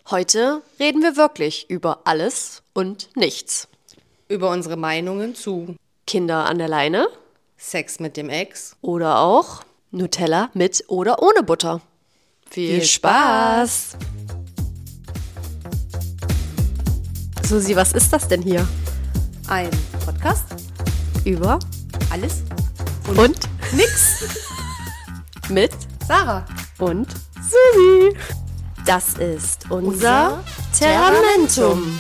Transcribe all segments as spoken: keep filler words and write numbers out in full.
Heute reden wir wirklich über alles und nichts. Über unsere Meinungen zu Kinder an der Leine Sex mit dem Ex oder auch Nutella mit oder ohne Butter. Viel, Viel Spaß! Susi, was ist das denn hier? ein Podcast Über alles und, und nix mit Sarah. und Susi. Das ist unser, Unser Terramentum.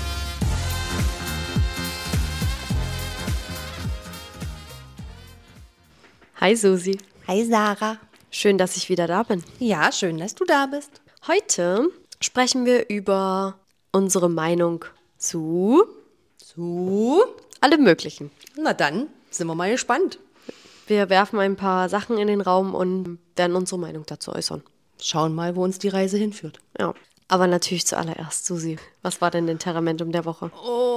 Hi Susi, Hi Sarah. schön, dass ich wieder da bin. Ja, schön, dass du da bist. Heute sprechen wir über unsere Meinung zu So, allem Möglichen. na dann sind wir mal gespannt. Wir werfen ein paar Sachen in den Raum und werden unsere Meinung dazu äußern. Schauen mal, wo uns die Reise hinführt. Ja, aber natürlich zuallererst, Susi. Was war denn dein Terramentum der Woche?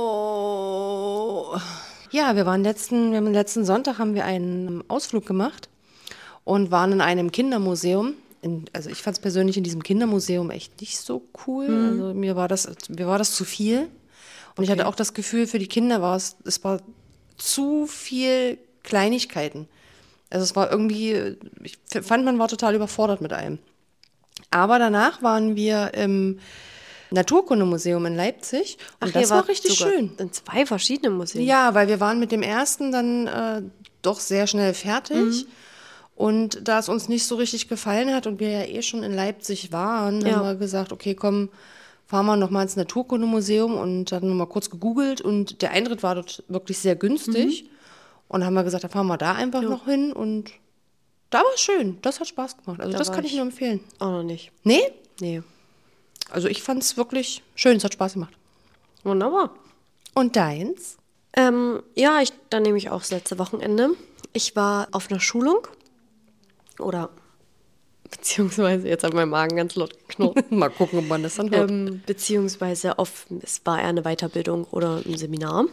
Oh. Ja, wir waren letzten, wir haben letzten Sonntag haben wir einen Ausflug gemacht und waren in einem Kindermuseum. In, also ich fand es persönlich in diesem Kindermuseum echt nicht so cool. Also mir war das, mir war das zu viel. Und ich hatte auch das Gefühl, für die Kinder war es, es war zu viel Kleinigkeiten. Also es war irgendwie, ich fand, man war total überfordert mit allem. Aber danach waren wir im Naturkundemuseum in Leipzig und ihr das war wart richtig sogar schön. in zwei verschiedenen Museen. Ja, weil wir waren mit dem ersten dann äh, doch sehr schnell fertig. Und da es uns nicht so richtig gefallen hat und wir ja eh schon in Leipzig waren, Ja. haben wir gesagt, okay, komm, fahren wir nochmal ins Naturkundemuseum und dann nochmal kurz gegoogelt und der Eintritt war dort wirklich sehr günstig. Und dann haben wir gesagt, dann fahren wir da einfach noch hin und da war es schön. Das hat Spaß gemacht. Also Da das war kann ich ich. nur empfehlen. Auch noch nicht. Nee? Nee. Also ich fand es wirklich schön, es hat Spaß gemacht. Wunderbar. Und deins? Ähm, ja, ich, dann nehme ich auch das letzte Wochenende. Ich war auf einer Schulung oder beziehungsweise, jetzt hat mein Magen ganz laut geknurrt. Mal gucken, ob man das dann hört. ähm, beziehungsweise auf, es war eher eine Weiterbildung oder ein Seminar.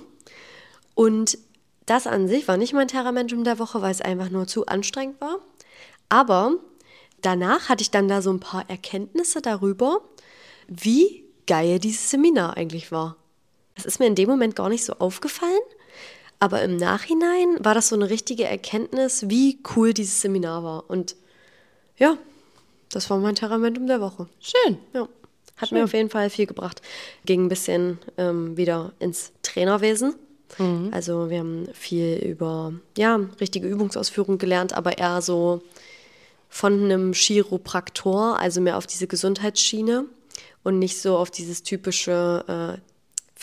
Und das an sich war nicht mein Terramentum der Woche, weil es einfach nur zu anstrengend war. Aber danach hatte ich dann da so ein paar Erkenntnisse darüber, wie geil dieses Seminar eigentlich war. Das ist mir in dem Moment gar nicht so aufgefallen, aber im Nachhinein war das so eine richtige Erkenntnis, wie cool dieses Seminar war. Und ja, das war mein Terramentum der Woche. Schön. Ja, hat mir auf jeden Fall viel gebracht. Ging ein bisschen ähm, wieder ins Trainerwesen. Also wir haben viel über, ja, richtige Übungsausführung gelernt, aber eher so von einem Chiropraktor, also mehr auf diese Gesundheitsschiene und nicht so auf dieses typische äh,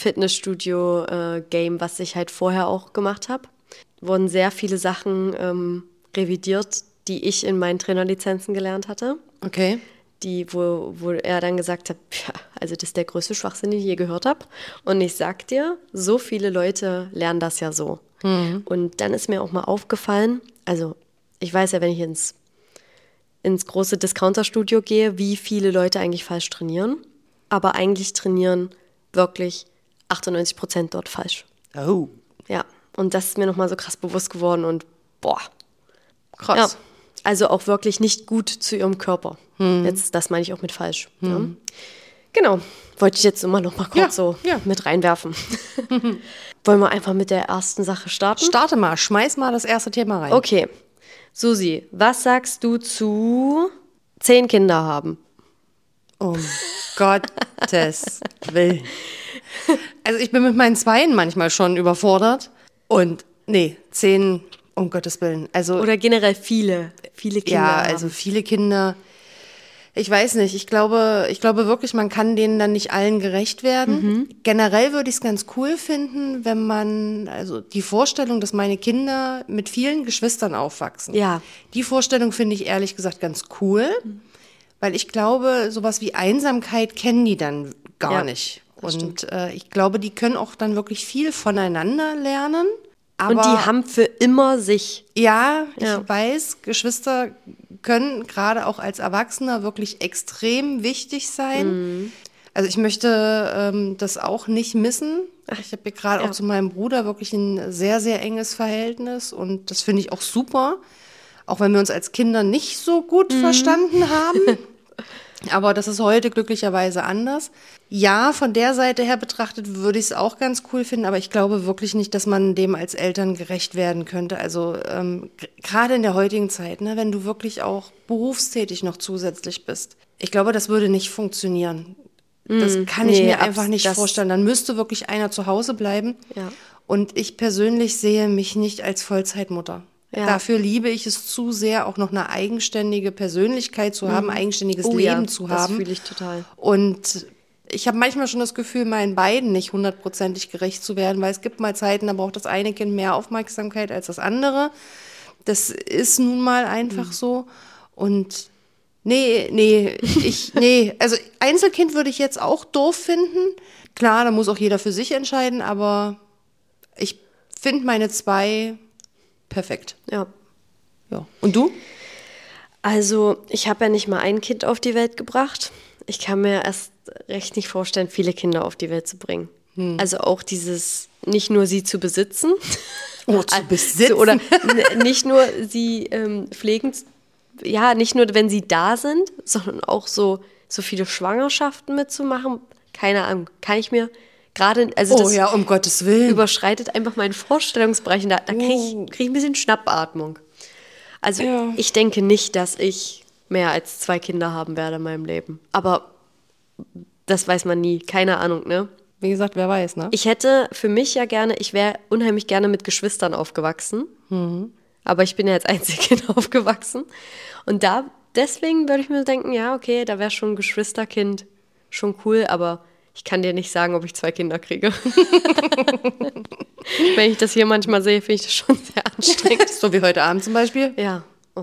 Fitnessstudio-Game, was ich halt vorher auch gemacht habe. Wurden sehr viele Sachen ähm, revidiert, die ich in meinen Trainerlizenzen gelernt hatte. Okay. Die, wo, wo er dann gesagt hat, ja, also das ist der größte Schwachsinn, den ich je gehört habe. Und ich sag dir, so viele Leute lernen das ja so. Und dann ist mir auch mal aufgefallen, also ich weiß ja, wenn ich ins, ins große Discounter-Studio gehe, wie viele Leute eigentlich falsch trainieren. Aber eigentlich trainieren wirklich achtundneunzig Prozent dort falsch. Oh, Ja, und das ist mir nochmal so krass bewusst geworden und boah. krass. Ja, also auch wirklich nicht gut zu ihrem Körper. Jetzt, das meine ich auch mit falsch. Ja. Genau, wollte ich jetzt immer noch mal kurz Ja, so ja. mit reinwerfen. Wollen wir einfach mit der ersten Sache starten? Starte mal, schmeiß mal das erste Thema rein. Okay, Susi, was sagst du zu zehn Kinder haben? Um Gottes Willen. Also ich bin mit meinen Zweien manchmal schon überfordert. Und nee, zehn, um Gottes Willen. Also Oder generell viele, viele Kinder ja, haben. also viele Kinder. Ich weiß nicht, ich glaube, ich glaube wirklich, man kann denen dann nicht allen gerecht werden. Mhm. Generell würde ich es ganz cool finden, wenn man, also die Vorstellung, dass meine Kinder mit vielen Geschwistern aufwachsen. Ja. Die Vorstellung finde ich ehrlich gesagt ganz cool, weil ich glaube, sowas wie Einsamkeit kennen die dann gar Ja, nicht. das Und äh, ich glaube, die können auch dann wirklich viel voneinander lernen. Aber Und die haben für immer sich. ja, ich Ja. weiß, Geschwister können gerade auch als Erwachsener wirklich extrem wichtig sein. Also ich möchte ähm, das auch nicht missen. Ich habe gerade Ja. auch zu meinem Bruder wirklich ein sehr, sehr enges Verhältnis und das finde ich auch super. Auch wenn wir uns als Kinder nicht so gut verstanden haben. Aber das ist heute glücklicherweise anders. Ja, von der Seite her betrachtet würde ich es auch ganz cool finden, aber ich glaube wirklich nicht, dass man dem als Eltern gerecht werden könnte. Also ähm, g- gerade in der heutigen Zeit, ne, wenn du wirklich auch berufstätig noch zusätzlich bist. Ich glaube, das würde nicht funktionieren. Das kann ich nee, mir abs- einfach nicht das- vorstellen. Dann müsste wirklich einer zu Hause bleiben. Ja. Und ich persönlich sehe mich nicht als Vollzeitmutter. Ja. Dafür liebe ich es zu sehr, auch noch eine eigenständige Persönlichkeit zu haben, ein eigenständiges Oh Leben ja, zu das haben. fühle ich total. Und ich habe manchmal schon das Gefühl, meinen beiden nicht hundertprozentig gerecht zu werden, weil es gibt mal Zeiten, da braucht das eine Kind mehr Aufmerksamkeit als das andere. Das ist nun mal einfach so. Und nee, nee, ich, nee, also Einzelkind würde ich jetzt auch doof finden. Klar, da muss auch jeder für sich entscheiden, aber ich finde meine zwei perfekt. Ja. Ja. Und du? Also, ich habe ja nicht mal ein Kind auf die Welt gebracht. Ich kann mir erst recht nicht vorstellen, viele Kinder auf die Welt zu bringen. Also auch dieses, nicht nur sie zu besitzen. Oh, zu besitzen. Oder n- nicht nur sie ähm, pflegen, ja, nicht nur, wenn sie da sind, sondern auch so, so viele Schwangerschaften mitzumachen. Keine Ahnung, kann ich mir gerade, also Oh das ja, um Gottes Willen. überschreitet einfach meinen Vorstellungsbereich. Und da da kriege Oh. ich, krieg ich ein bisschen Schnappatmung. Also Ja. ich denke nicht, dass ich mehr als zwei Kinder haben werde in meinem Leben. Aber das weiß man nie. Keine Ahnung, ne? Wie gesagt, wer weiß, ne? Ich hätte für mich ja gerne, ich wäre unheimlich gerne mit Geschwistern aufgewachsen. Aber ich bin ja als Einzelkind aufgewachsen. Und da, deswegen würde ich mir denken, ja, okay, da wäre schon ein Geschwisterkind schon cool, aber ich kann dir nicht sagen, ob ich zwei Kinder kriege. Wenn ich das hier manchmal sehe, finde ich das schon sehr anstrengend. So wie heute Abend zum Beispiel. Ja. Oh.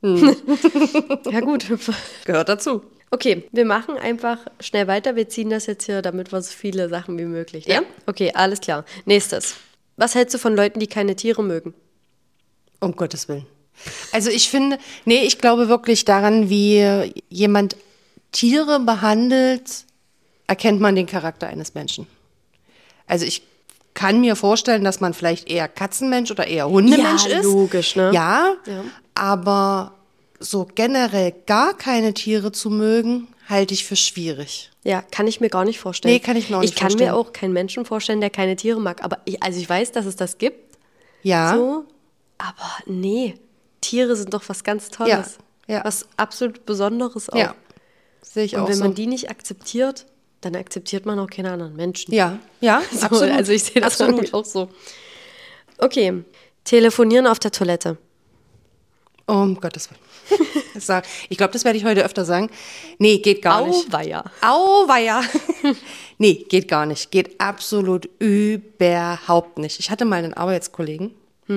Ja, gut. Gehört dazu. Okay, wir machen einfach schnell weiter. Wir ziehen das jetzt hier, damit wir so viele Sachen wie möglich. Ne? Ja. Okay, alles klar. Nächstes. Was hältst du von Leuten, die keine Tiere mögen? Um Gottes Willen. Also ich finde, nee, ich glaube wirklich daran, wie jemand Tiere behandelt, erkennt man den Charakter eines Menschen. Also ich kann mir vorstellen, dass man vielleicht eher Katzenmensch oder eher Hundemensch Ja, ist. logisch, ne? Ja, Ja. aber so generell gar keine Tiere zu mögen, halte ich für schwierig. Ja, kann ich mir gar nicht vorstellen. Nee, kann ich mir auch nicht Ich kann vorstellen. mir auch keinen Menschen vorstellen, der keine Tiere mag. Aber ich, also ich weiß, dass es das gibt. Ja, So, aber nee, Tiere sind doch was ganz Tolles. Ja, ja. Was absolut Besonderes auch. ja, sehe ich Und auch wenn so. man die nicht akzeptiert, dann akzeptiert man auch keine anderen Menschen. Ja, ja, So, absolut. Also ich sehe das absolut. nämlich auch so. Okay, telefonieren auf der Toilette. Um Gottes Willen. Das sag- Ich glaube, das werde ich heute öfter sagen. Nee, geht gar nicht. Auweia. Auweia. Nee, geht gar nicht. Geht absolut überhaupt nicht. Ich hatte mal einen Arbeitskollegen.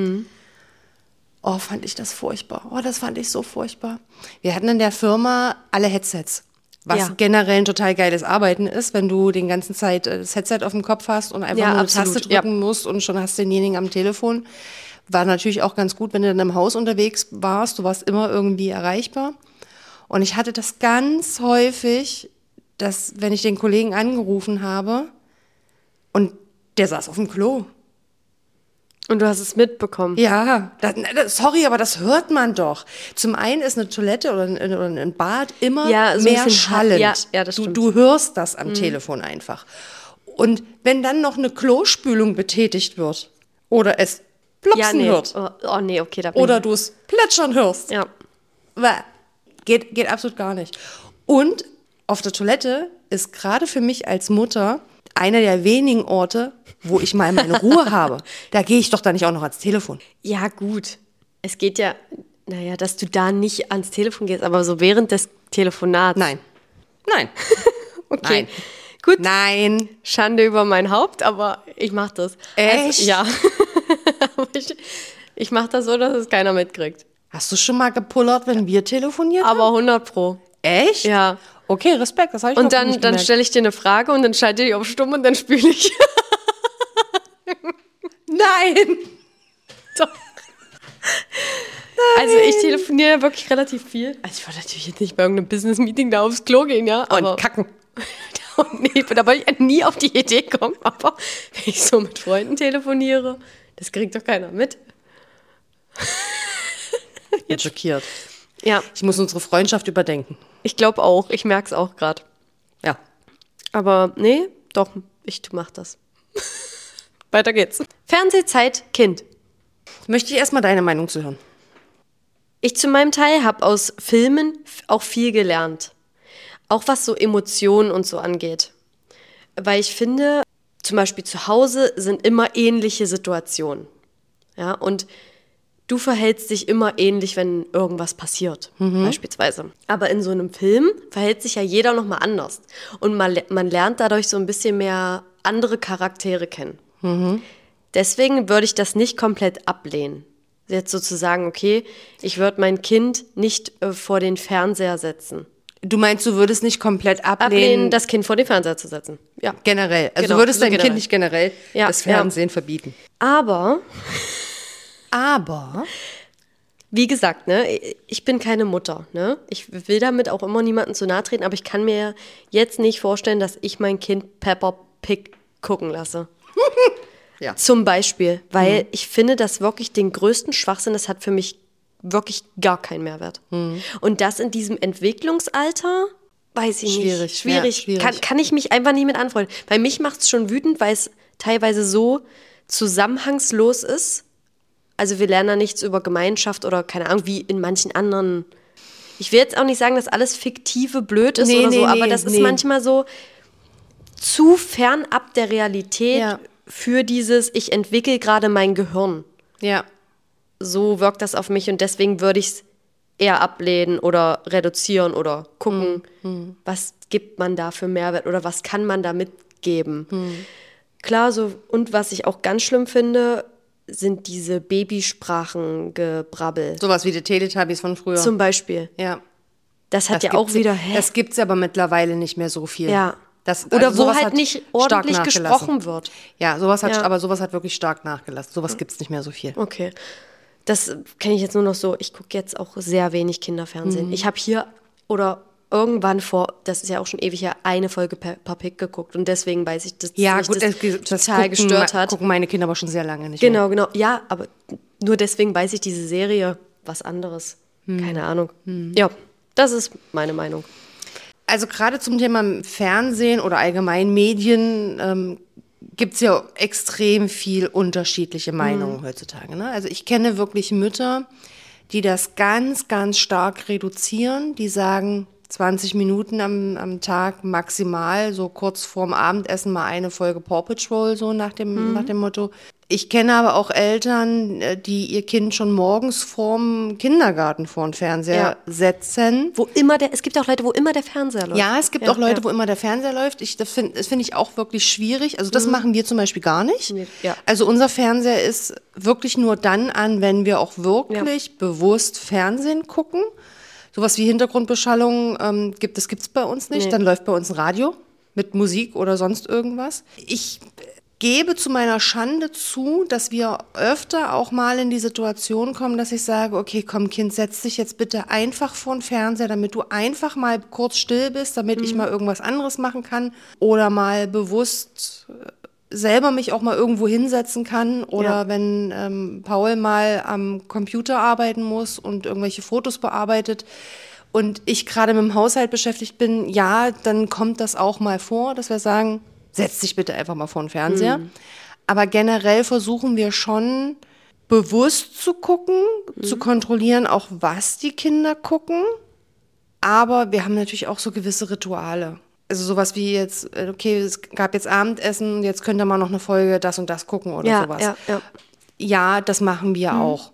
Oh, fand ich das furchtbar. Oh, das fand ich so furchtbar. Wir hatten in der Firma alle Headsets. Was Ja. generell ein total geiles Arbeiten ist, wenn du den ganzen Zeit äh, das Headset auf dem Kopf hast und einfach Ja, nur eine absolut. Taste drücken Ja. musst und schon hast denjenigen am Telefon. War natürlich auch ganz gut, wenn du dann im Haus unterwegs warst. Du warst immer irgendwie erreichbar. Und ich hatte das ganz häufig, dass, wenn ich den Kollegen angerufen habe und der saß auf dem Klo. Und du hast es mitbekommen. Ja, das, das, sorry, aber das hört man doch. Zum einen ist eine Toilette oder ein, oder ein Bad immer Ja, so ein mehr bisschen schallend. ja, ja, das du, stimmt. du hörst das am Telefon einfach. Und wenn dann noch eine Klospülung betätigt wird oder es plopsen Ja, nee. hört Oh, oh nee, okay, da bin oder ich. du es plätschern hörst, Ja. Bäh. geht, geht absolut gar nicht. Und auf der Toilette ist gerade für mich als Mutter einer der wenigen Orte, wo ich mal meine Ruhe habe. Da gehe ich doch dann nicht auch noch ans Telefon. Ja, gut. Es geht ja, naja, dass du da nicht ans Telefon gehst, aber so während des Telefonats. Nein. Nein. Okay. Nein. Gut. Nein. Schande über mein Haupt, aber ich mach das. Echt? Also, ja. Aber ich ich mache das so, dass es keiner mitkriegt. Hast du schon mal gepullert, wenn wir telefoniert haben? Aber hundert Pro. Echt? Ja. Okay, Respekt, das habe ich Und noch dann, nicht dann gemerkt. stelle ich dir eine Frage und dann schalte ich auf stumm und dann spüle ich. Nein. Doch. Also ich telefoniere ja wirklich relativ viel. Also ich wollte natürlich jetzt nicht bei irgendeinem Business-Meeting da aufs Klo gehen, ja. Aber Und kacken. Und nee, da wollte ich nie auf die Idee kommen. Aber wenn ich so mit Freunden telefoniere, das kriegt doch keiner mit. Ich bin schockiert. Ja, Ich muss unsere Freundschaft überdenken. Ich glaube auch. Ich merke es auch gerade. Ja. Aber nee, doch, ich mach das. Weiter geht's. Fernsehzeit, Kind. Möchte ich erstmal deine Meinung zu hören. Ich zu meinem Teil habe aus Filmen auch viel gelernt. Auch was so Emotionen und so angeht. Weil ich finde, zum Beispiel zu Hause sind immer ähnliche Situationen. Ja, und du verhältst dich immer ähnlich, wenn irgendwas passiert, mhm. beispielsweise. Aber in so einem Film verhält sich ja jeder nochmal anders. Und man, man lernt dadurch so ein bisschen mehr andere Charaktere kennen. Mhm. Deswegen würde ich das nicht komplett ablehnen. Jetzt sozusagen, okay, ich würde mein Kind nicht äh, vor den Fernseher setzen. Du meinst, du würdest nicht komplett ablehnen, ablehnen das Kind vor den Fernseher zu setzen? Ja. Generell. Also genau, du würdest so deinem generell. Kind nicht generell ja, das Fernsehen ja. verbieten. Aber... Aber... Wie gesagt, ne, ich bin keine Mutter. Ne? Ich will damit auch immer niemandem zu nahe treten, aber ich kann mir jetzt nicht vorstellen, dass ich mein Kind Peppa Pig gucken lasse. ja. Zum Beispiel, weil mhm. ich finde, dass wirklich den größten Schwachsinn, das hat für mich wirklich gar keinen Mehrwert. Mhm. Und das in diesem Entwicklungsalter, weiß ich schwierig, nicht. Schwierig. Ja, schwierig. Kann, kann ich mich einfach nicht mit anfreunden. Weil mich macht es schon wütend, weil es teilweise so zusammenhangslos ist. Also wir lernen da nichts über Gemeinschaft oder keine Ahnung, wie in manchen anderen. Ich will jetzt auch nicht sagen, dass alles fiktive blöd ist nee, oder nee, so, nee, aber das nee. ist manchmal so zu fernab der Realität ja. für dieses, ich entwickle gerade mein Gehirn. Ja. So wirkt das auf mich und deswegen würde ich es eher ablehnen oder reduzieren oder gucken, mhm. was gibt man da für Mehrwert oder was kann man da mitgeben. Mhm. Klar, so, und was ich auch ganz schlimm finde, sind diese Babysprachengebrabbel. Sowas wie die Teletubbies von früher. Zum Beispiel. Ja. Das hat das ja auch wieder... Hä? Das gibt es aber mittlerweile nicht mehr so viel. Ja. Das, Oder also wo halt nicht ordentlich gesprochen wird. Ja, sowas hat, ja, aber sowas hat wirklich stark nachgelassen. Sowas gibt es nicht mehr so viel. Okay. Das kenne ich jetzt nur noch so. Ich gucke jetzt auch sehr wenig Kinderfernsehen. Mhm. Ich habe hier oder irgendwann vor, das ist ja auch schon ewig her, eine Folge Peppa Pig geguckt. Und deswegen weiß ich, dass ja, mich gut, das, das, das total gucken, gestört hat. gucken meine Kinder aber schon sehr lange nicht Genau, mehr. genau. Ja, aber nur deswegen weiß ich diese Serie was anderes. Hm. Keine Ahnung. Hm. Ja, das ist meine Meinung. Also gerade zum Thema Fernsehen oder allgemein Medien ähm, gibt es ja extrem viel unterschiedliche Meinungen hm. heutzutage. Ne? Also ich kenne wirklich Mütter, die das ganz, ganz stark reduzieren, die sagen, zwanzig Minuten am, am Tag maximal, so kurz vorm Abendessen mal eine Folge Paw Patrol, so nach dem, mhm. nach dem Motto. Ich kenne aber auch Eltern, die ihr Kind schon morgens vorm Kindergarten vor den Fernseher ja. setzen. Wo immer der, es gibt auch Leute, wo immer der Fernseher läuft. Ja, es gibt ja, auch Leute, ja. wo immer der Fernseher läuft. Ich, das finde das find ich auch wirklich schwierig. Also das mhm. machen wir zum Beispiel gar nicht. Ja. Also unser Fernseher ist wirklich nur dann an, wenn wir auch wirklich ja. bewusst Fernsehen gucken. Sowas wie Hintergrundbeschallung ähm, gibt es gibt's bei uns nicht. Nee. Dann läuft bei uns ein Radio mit Musik oder sonst irgendwas. Ich gebe zu meiner Schande zu, dass wir öfter auch mal in die Situation kommen, dass ich sage, okay, komm Kind, setz dich jetzt bitte einfach vor den Fernseher, damit du einfach mal kurz still bist, damit mhm. ich mal irgendwas anderes machen kann oder mal bewusst selber mich auch mal irgendwo hinsetzen kann oder ja. wenn ähm, Paul mal am Computer arbeiten muss und irgendwelche Fotos bearbeitet und ich gerade mit dem Haushalt beschäftigt bin, ja, dann kommt das auch mal vor, dass wir sagen, setz dich bitte einfach mal vor den Fernseher. Mhm. Aber generell versuchen wir schon bewusst zu gucken, mhm. zu kontrollieren, auch was die Kinder gucken. Aber wir haben natürlich auch so gewisse Rituale. Also sowas wie jetzt, okay, es gab jetzt Abendessen, jetzt könnt ihr mal noch eine Folge das und das gucken oder ja, sowas. Ja, ja. ja, das machen wir mhm. auch.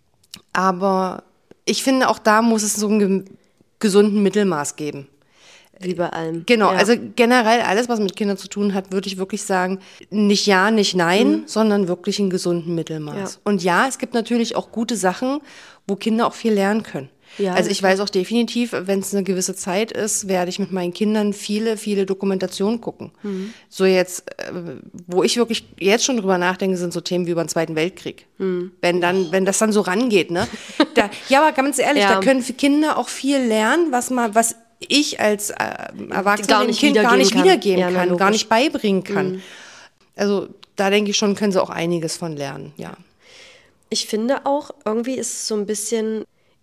Aber ich finde, auch da muss es so einen gesunden Mittelmaß geben. Wie bei allem. Genau, ja. also generell alles, was mit Kindern zu tun hat, würde ich wirklich sagen, nicht ja, nicht nein, mhm. sondern wirklich einen gesunden Mittelmaß. Ja. Und ja, es gibt natürlich auch gute Sachen, wo Kinder auch viel lernen können. Ja, also ich weiß auch definitiv, wenn es eine gewisse Zeit ist, werde ich mit meinen Kindern viele, viele Dokumentationen gucken. Mhm. So jetzt, wo ich wirklich jetzt schon drüber nachdenke, sind so Themen wie über den Zweiten Weltkrieg. Mhm. Wenn dann, wenn das dann so rangeht, ne? Da, ja, aber ganz ehrlich, ja. da können für Kinder auch viel lernen, was man, was ich als äh, Erwachsener dem Kind gar nicht wiedergeben kann, kann ja, gar nicht beibringen kann. Mhm. Also da denke ich schon, können sie auch einiges von lernen, ja. Ich finde auch, irgendwie ist es so ein bisschen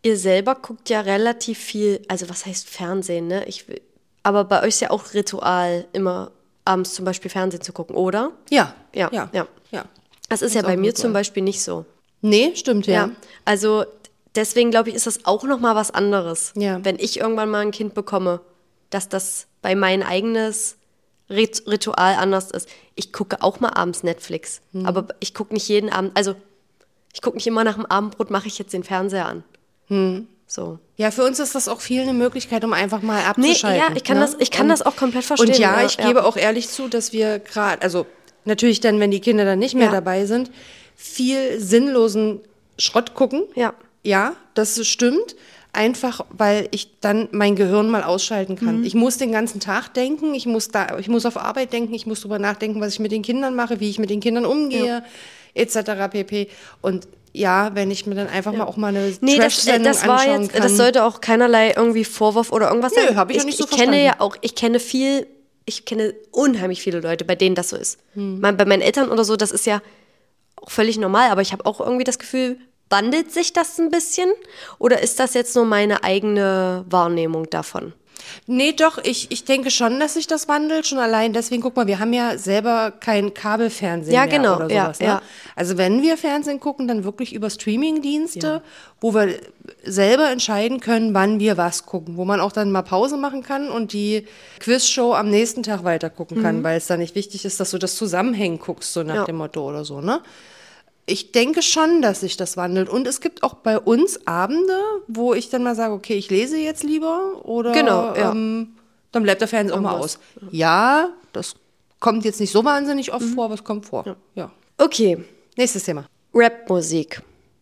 ihr selber guckt ja relativ viel, also was heißt Fernsehen, ne? Ich, will- aber bei euch ist ja auch Ritual, immer abends zum Beispiel Fernsehen zu gucken, oder? Ja. Ja, Ja. ja. ja. Das ist Das ja ist bei auch mir Ritual. zum Beispiel nicht so. Nee, stimmt, ja. Ja. Also deswegen glaube ich, ist das auch nochmal was anderes. Ja. Wenn ich irgendwann mal ein Kind bekomme, dass das bei mein eigenes Rit- Ritual anders ist. Ich gucke auch mal abends Netflix, Mhm. aber ich gucke nicht jeden Abend, also ich gucke nicht immer nach dem Abendbrot, mache ich jetzt den Fernseher an. Mhm. So. Ja, für uns ist das auch viel eine Möglichkeit, um einfach mal Nee, abzuschalten. ja, ich kann, ne? das, ich kann und, das auch komplett verstehen. Und ja, ja, ich gebe auch ehrlich zu, dass wir gerade, also natürlich dann, wenn die Kinder dann nicht mehr Ja. dabei sind, viel sinnlosen Schrott gucken. Ja. Ja, das stimmt. Einfach, weil ich dann mein Gehirn mal ausschalten kann. Mhm. Ich muss den ganzen Tag denken, ich muss da, ich muss auf Arbeit denken, ich muss drüber nachdenken, was ich mit den Kindern mache, wie ich mit den Kindern umgehe, et cetera pp. Und ja, wenn ich mir dann einfach mal auch mal eine Nee, das, äh, Trash-Sendung das war anschauen jetzt, kann. das sollte auch keinerlei irgendwie Vorwurf oder irgendwas Nö, sein. hab ich ich auch nicht so ich kenne verstanden. ja auch, ich kenne viel, ich kenne unheimlich viele Leute, bei denen das so ist. Hm. Mein, bei meinen Eltern oder so, das ist ja auch völlig normal, aber ich habe auch irgendwie das Gefühl, wandelt sich das ein bisschen? Oder ist das jetzt nur meine eigene Wahrnehmung davon? Nee, doch, ich, ich denke schon, dass sich das wandelt. Schon allein deswegen, guck mal, wir haben ja selber kein Kabelfernsehen Ja, mehr genau, oder ja, sowas. Ne? ja. Also wenn wir Fernsehen gucken, dann wirklich über Streamingdienste, wo wir selber entscheiden können, wann wir was gucken. Wo man auch dann mal Pause machen kann und die Quizshow am nächsten Tag weiter gucken kann, weil es dann nicht wichtig ist, dass du das zusammenhängen guckst, so nach Mhm. Ja. dem Motto oder so, ne? Ich denke schon, dass sich das wandelt. Und es gibt auch bei uns Abende, wo ich dann mal sage, okay, ich lese jetzt lieber oder Genau, ja. ähm, dann bleibt der Fernseher auch mal Irgendwas. aus. Ja, das kommt jetzt nicht so wahnsinnig oft vor, aber es kommt vor. Ja. Okay, Nächstes Thema. Rapmusik.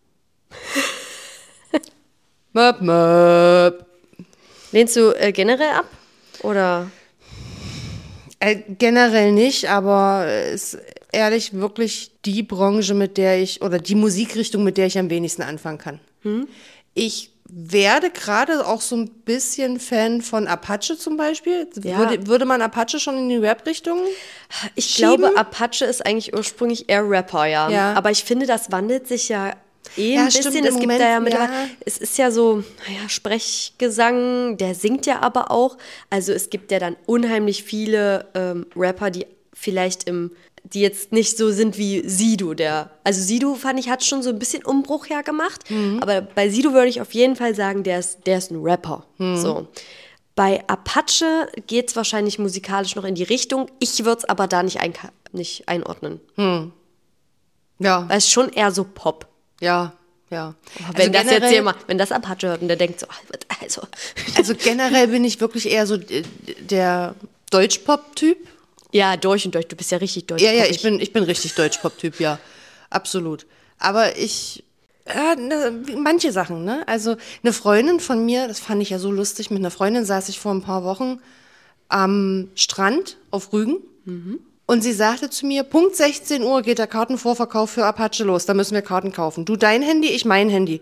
Möp, möp. Lehnst du äh, generell ab? Oder? Äh, generell nicht, aber es ist ehrlich wirklich die Branche, mit der ich, oder die Musikrichtung, mit der ich am wenigsten anfangen kann. Ich werde gerade auch so ein bisschen Fan von Apache zum Beispiel. Ja. Würde, würde man Apache schon in die Rap-Richtung? Ich Schieben? glaube, Apache ist eigentlich ursprünglich eher Rapper, ja. Ja. Aber ich finde, das wandelt sich ja eh Ja, ein stimmt, bisschen. im Es gibt Moment, da ja mittlerweile, ja. es ist ja so, naja, Sprechgesang, der singt ja aber auch. Also es gibt ja dann unheimlich viele ähm, Rapper, die vielleicht im, die jetzt nicht so sind wie Sido, der, also Sido fand ich, hat schon so ein bisschen Umbruch ja gemacht, Mhm. aber bei Sido würde ich auf jeden Fall sagen, der ist, der ist ein Rapper, Mhm. so. Bei Apache geht es wahrscheinlich musikalisch noch in die Richtung, ich würde es aber da nicht, ein, nicht einordnen, Ja, weil es schon eher so Pop. ja, ja. Wenn das jetzt generell- jemand, wenn das Apache hört und der denkt so, also, Also generell bin ich wirklich eher so äh, der Deutschpop-Typ. ja, durch und durch, du bist ja richtig deutsch. Ja, ja, ich bin, ich bin richtig Deutschpop-Typ, ja. Absolut. Aber ich, ja, ne, manche Sachen, ne? Also eine Freundin von mir, das fand ich ja so lustig, mit einer Freundin saß ich vor ein paar Wochen am Strand auf Rügen. Und sie sagte zu mir, Punkt sechzehn Uhr geht der Kartenvorverkauf für Apache los, da müssen wir Karten kaufen. Du dein Handy, ich mein Handy.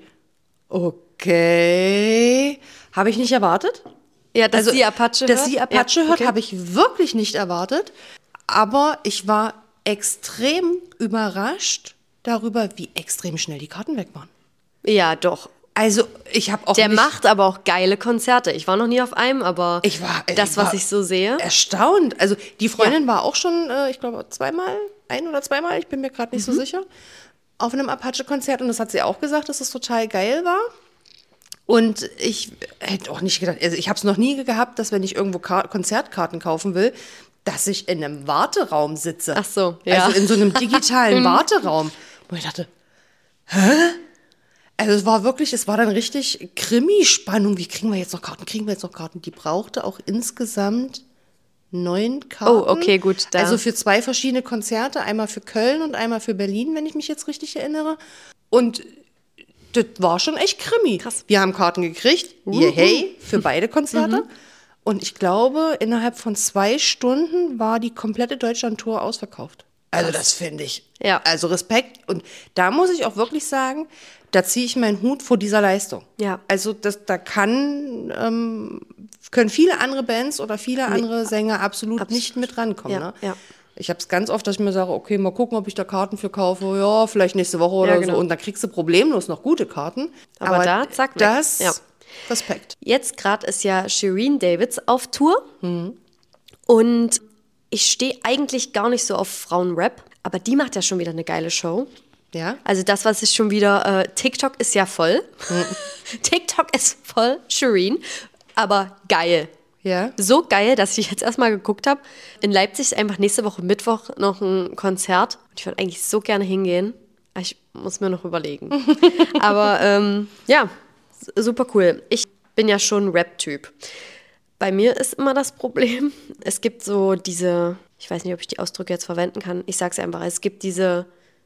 Okay. Habe ich nicht erwartet. Ja, dass sie Apache dass hört? sie Apache Ja, hört, okay. habe ich wirklich nicht erwartet. Aber ich war extrem überrascht darüber, wie extrem schnell die Karten weg waren. Ja, doch. Also ich habe auch Der nicht macht aber auch geile Konzerte. Ich war noch nie auf einem, aber Ich war- das, ich was war ich so sehe. erstaunt. Also die Freundin war auch schon, äh, ich glaube, zweimal, ein oder zweimal, ich bin mir gerade nicht Mhm. so sicher, auf einem Apache-Konzert. Und das hat sie auch gesagt, dass es total geil war. Und ich hätte auch nicht gedacht, also ich habe es noch nie gehabt, dass wenn ich irgendwo Kar- Konzertkarten kaufen will, dass ich in einem Warteraum sitze. Ach so, ja. Also in so einem digitalen Warteraum. Wo ich dachte, hä? Also es war wirklich, es war dann richtig Krimi-Spannung. Wie kriegen wir jetzt noch Karten? Kriegen wir jetzt noch Karten? Die brauchte auch insgesamt neun Karten. Oh, okay, gut, da- Also für zwei verschiedene Konzerte. Einmal für Köln und einmal für Berlin, wenn ich mich jetzt richtig erinnere. Und das war schon echt Krimi. Krass. Wir haben Karten gekriegt, yeah, hey, für beide Konzerte. Und ich glaube, innerhalb von zwei Stunden war die komplette Deutschland-Tour ausverkauft. Also das finde ich. Ja. Also Respekt. Und da muss ich auch wirklich sagen, da ziehe ich meinen Hut vor dieser Leistung. Ja. Also das, da kann, ähm, können viele andere Bands oder viele andere Sänger absolut Abs- nicht mit rankommen. Ja, Ne? ja. Ich habe es ganz oft, dass ich mir sage, okay, mal gucken, ob ich da Karten für kaufe. Ja, vielleicht nächste Woche oder Ja, genau. so. Und dann kriegst du problemlos noch gute Karten. Aber da, zack, weg. das, Ja. Respekt. Jetzt gerade ist ja Shireen Davids auf Tour. Und ich stehe eigentlich gar nicht so auf Frauenrap, aber die macht ja schon wieder eine geile Show. Ja? Also das, was ich schon wieder, äh, TikTok ist ja voll. TikTok ist voll, Shireen, aber geil. Ja? So geil, dass ich jetzt erstmal geguckt habe. In Leipzig ist einfach nächste Woche Mittwoch noch ein Konzert. Und ich würde eigentlich so gerne hingehen. Aber ich muss mir noch überlegen. Aber ähm, ja, super cool. Ich bin ja schon ein Rap-Typ. Bei mir ist immer das Problem, es gibt so diese, ich weiß nicht, ob ich die Ausdrücke jetzt verwenden kann, ich sag's einfach, es gibt diese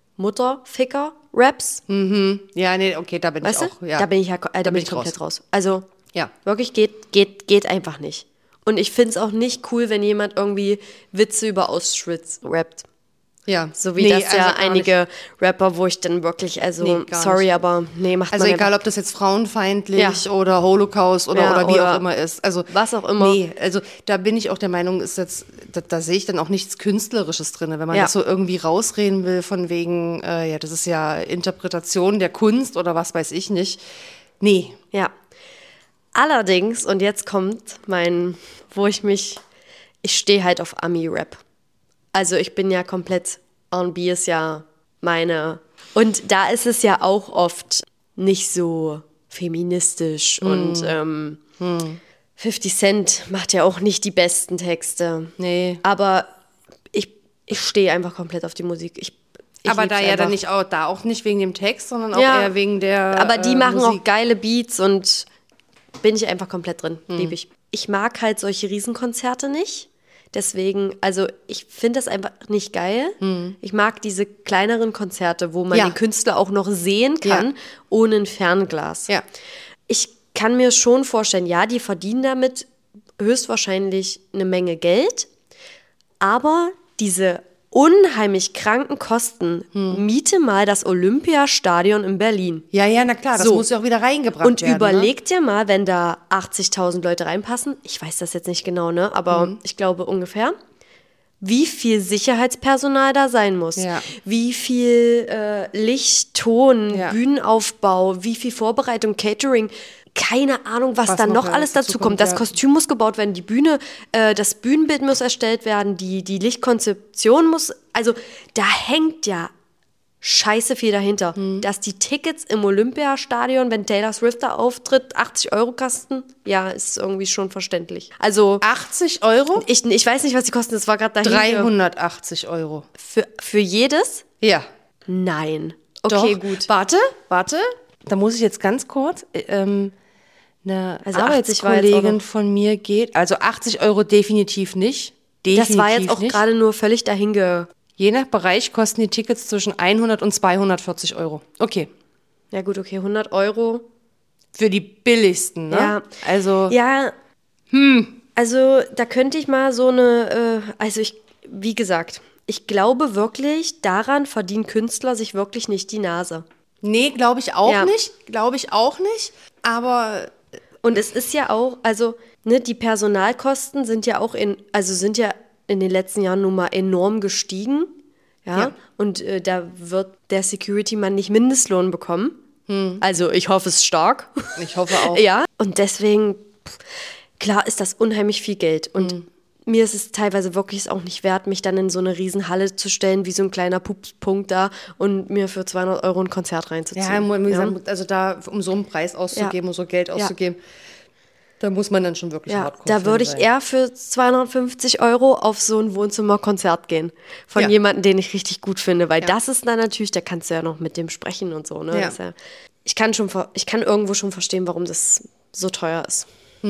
Mutterficker-Raps. Ja, nee, okay, da bin Weißt ich du? auch. Ja. Da bin ich ja äh, da bin bin ich ich komplett raus. raus. Also Ja. wirklich geht, geht, geht einfach nicht. Und ich finde es auch nicht cool, wenn jemand irgendwie Witze über Auschwitz rappt. Ja. So wie Nee, das ja also gar einige Rapper, wo ich dann wirklich, also Nee, gar sorry, nicht. aber nee, macht Also man egal, einfach. ob das jetzt frauenfeindlich Ja. oder Holocaust oder, Ja, oder wie oder auch immer ist. Also was auch immer. Nee, also da bin ich auch der Meinung, ist jetzt, da, da sehe ich dann auch nichts Künstlerisches drin. Wenn man Ja. das so irgendwie rausreden will von wegen, äh, ja, das ist ja Interpretation der Kunst oder was weiß ich nicht. Nee. Ja. Allerdings, und jetzt kommt mein, wo ich mich, ich stehe halt auf Ami-Rap. Also ich bin ja komplett, R und B ist ja meine, und da ist es ja auch oft nicht so feministisch Hm. und ähm, fifty Cent macht ja auch nicht die besten Texte. Nee. Aber ich, ich stehe einfach komplett auf die Musik. Ich, ich Aber lieb's da ja einfach. dann nicht auch, da auch nicht wegen dem Text, sondern auch Ja. eher wegen der Aber die äh, machen Musik. auch geile Beats und bin ich einfach komplett drin. Hm. Liebe ich. Ich mag halt solche Riesenkonzerte nicht. Deswegen, also ich finde das einfach nicht geil. Ich mag diese kleineren Konzerte, wo man Hm. Ja. den Künstler auch noch sehen kann, Ja. ohne ein Fernglas. Ja. Ich kann mir schon vorstellen, ja, die verdienen damit höchstwahrscheinlich eine Menge Geld, aber diese unheimlich kranken Kosten, Hm. miete mal das Olympiastadion in Berlin. Ja, ja, na klar, das So. muss ja auch wieder reingebracht Und werden. ne? überleg dir mal, wenn da achtzigtausend Leute reinpassen, ich weiß das jetzt nicht genau, ne, aber Mhm. ich glaube ungefähr, wie viel Sicherheitspersonal da sein muss, Ja. wie viel äh, Licht, Ton, Ja. Bühnenaufbau, wie viel Vorbereitung, Catering, keine Ahnung, was, Was dann noch noch alles dazu dazu kommt, kommt. Das ja. Kostüm muss gebaut werden, die Bühne, äh, das Bühnenbild muss erstellt werden, die, die Lichtkonzeption muss, also da hängt ja scheiße viel dahinter. Mhm. Dass die Tickets im Olympiastadion, wenn Taylor Swift da auftritt, achtzig Euro kosten, ja, ist irgendwie schon verständlich. Also, achtzig Euro? ich, ich weiß nicht, was die kosten, das war gerade dahin. dreihundertachtzig Euro. Für, für jedes? Ja. Nein. Okay, Doch. gut. Warte, warte. Da muss ich jetzt ganz kurz. äh, Ähm, eine Also achtzig war jetzt auch Arbeitskollegin noch- von mir geht. Also achtzig Euro definitiv nicht. Definitiv Das war jetzt auch nicht. gerade nur völlig dahinge. Je nach Bereich kosten die Tickets zwischen hundert und zweihundertvierzig Euro. Okay. Ja, gut, okay, hundert Euro. Für die billigsten, ne? Ja. Also, Ja, hm. Also da könnte ich mal so eine, äh, also ich, wie gesagt, ich glaube wirklich, daran verdienen Künstler sich wirklich nicht die Nase. nee, glaube ich auch Ja. nicht. Glaube ich auch nicht. Aber Und es ist ja auch, also ne, die Personalkosten sind ja auch in, also sind ja in den letzten Jahren nun mal enorm gestiegen. Ja. Ja. Und äh, da wird der Security-Mann nicht Mindestlohn bekommen. Also ich hoffe es stark. ich hoffe auch. Ja. Und deswegen, pff, klar ist das unheimlich viel Geld. Und Mhm. mir ist es teilweise wirklich auch nicht wert, mich dann in so eine Riesenhalle zu stellen, wie so ein kleiner Pupspunkt da und mir für zweihundert Euro ein Konzert reinzuziehen. Ja, wie gesagt, also da, um so einen Preis auszugeben, Ja. um so Geld auszugeben, da muss man dann schon wirklich Ja, hardcore da würde ich sein. eher für zweihundertfünfzig Euro auf so ein Wohnzimmerkonzert gehen. Von Ja. jemandem, den ich richtig gut finde. Weil Ja. das ist dann natürlich, da kannst du ja noch mit dem sprechen und so. Ne? Ja. Das ist ja, ich, kann schon, ver- ich kann irgendwo schon verstehen, warum das so teuer ist.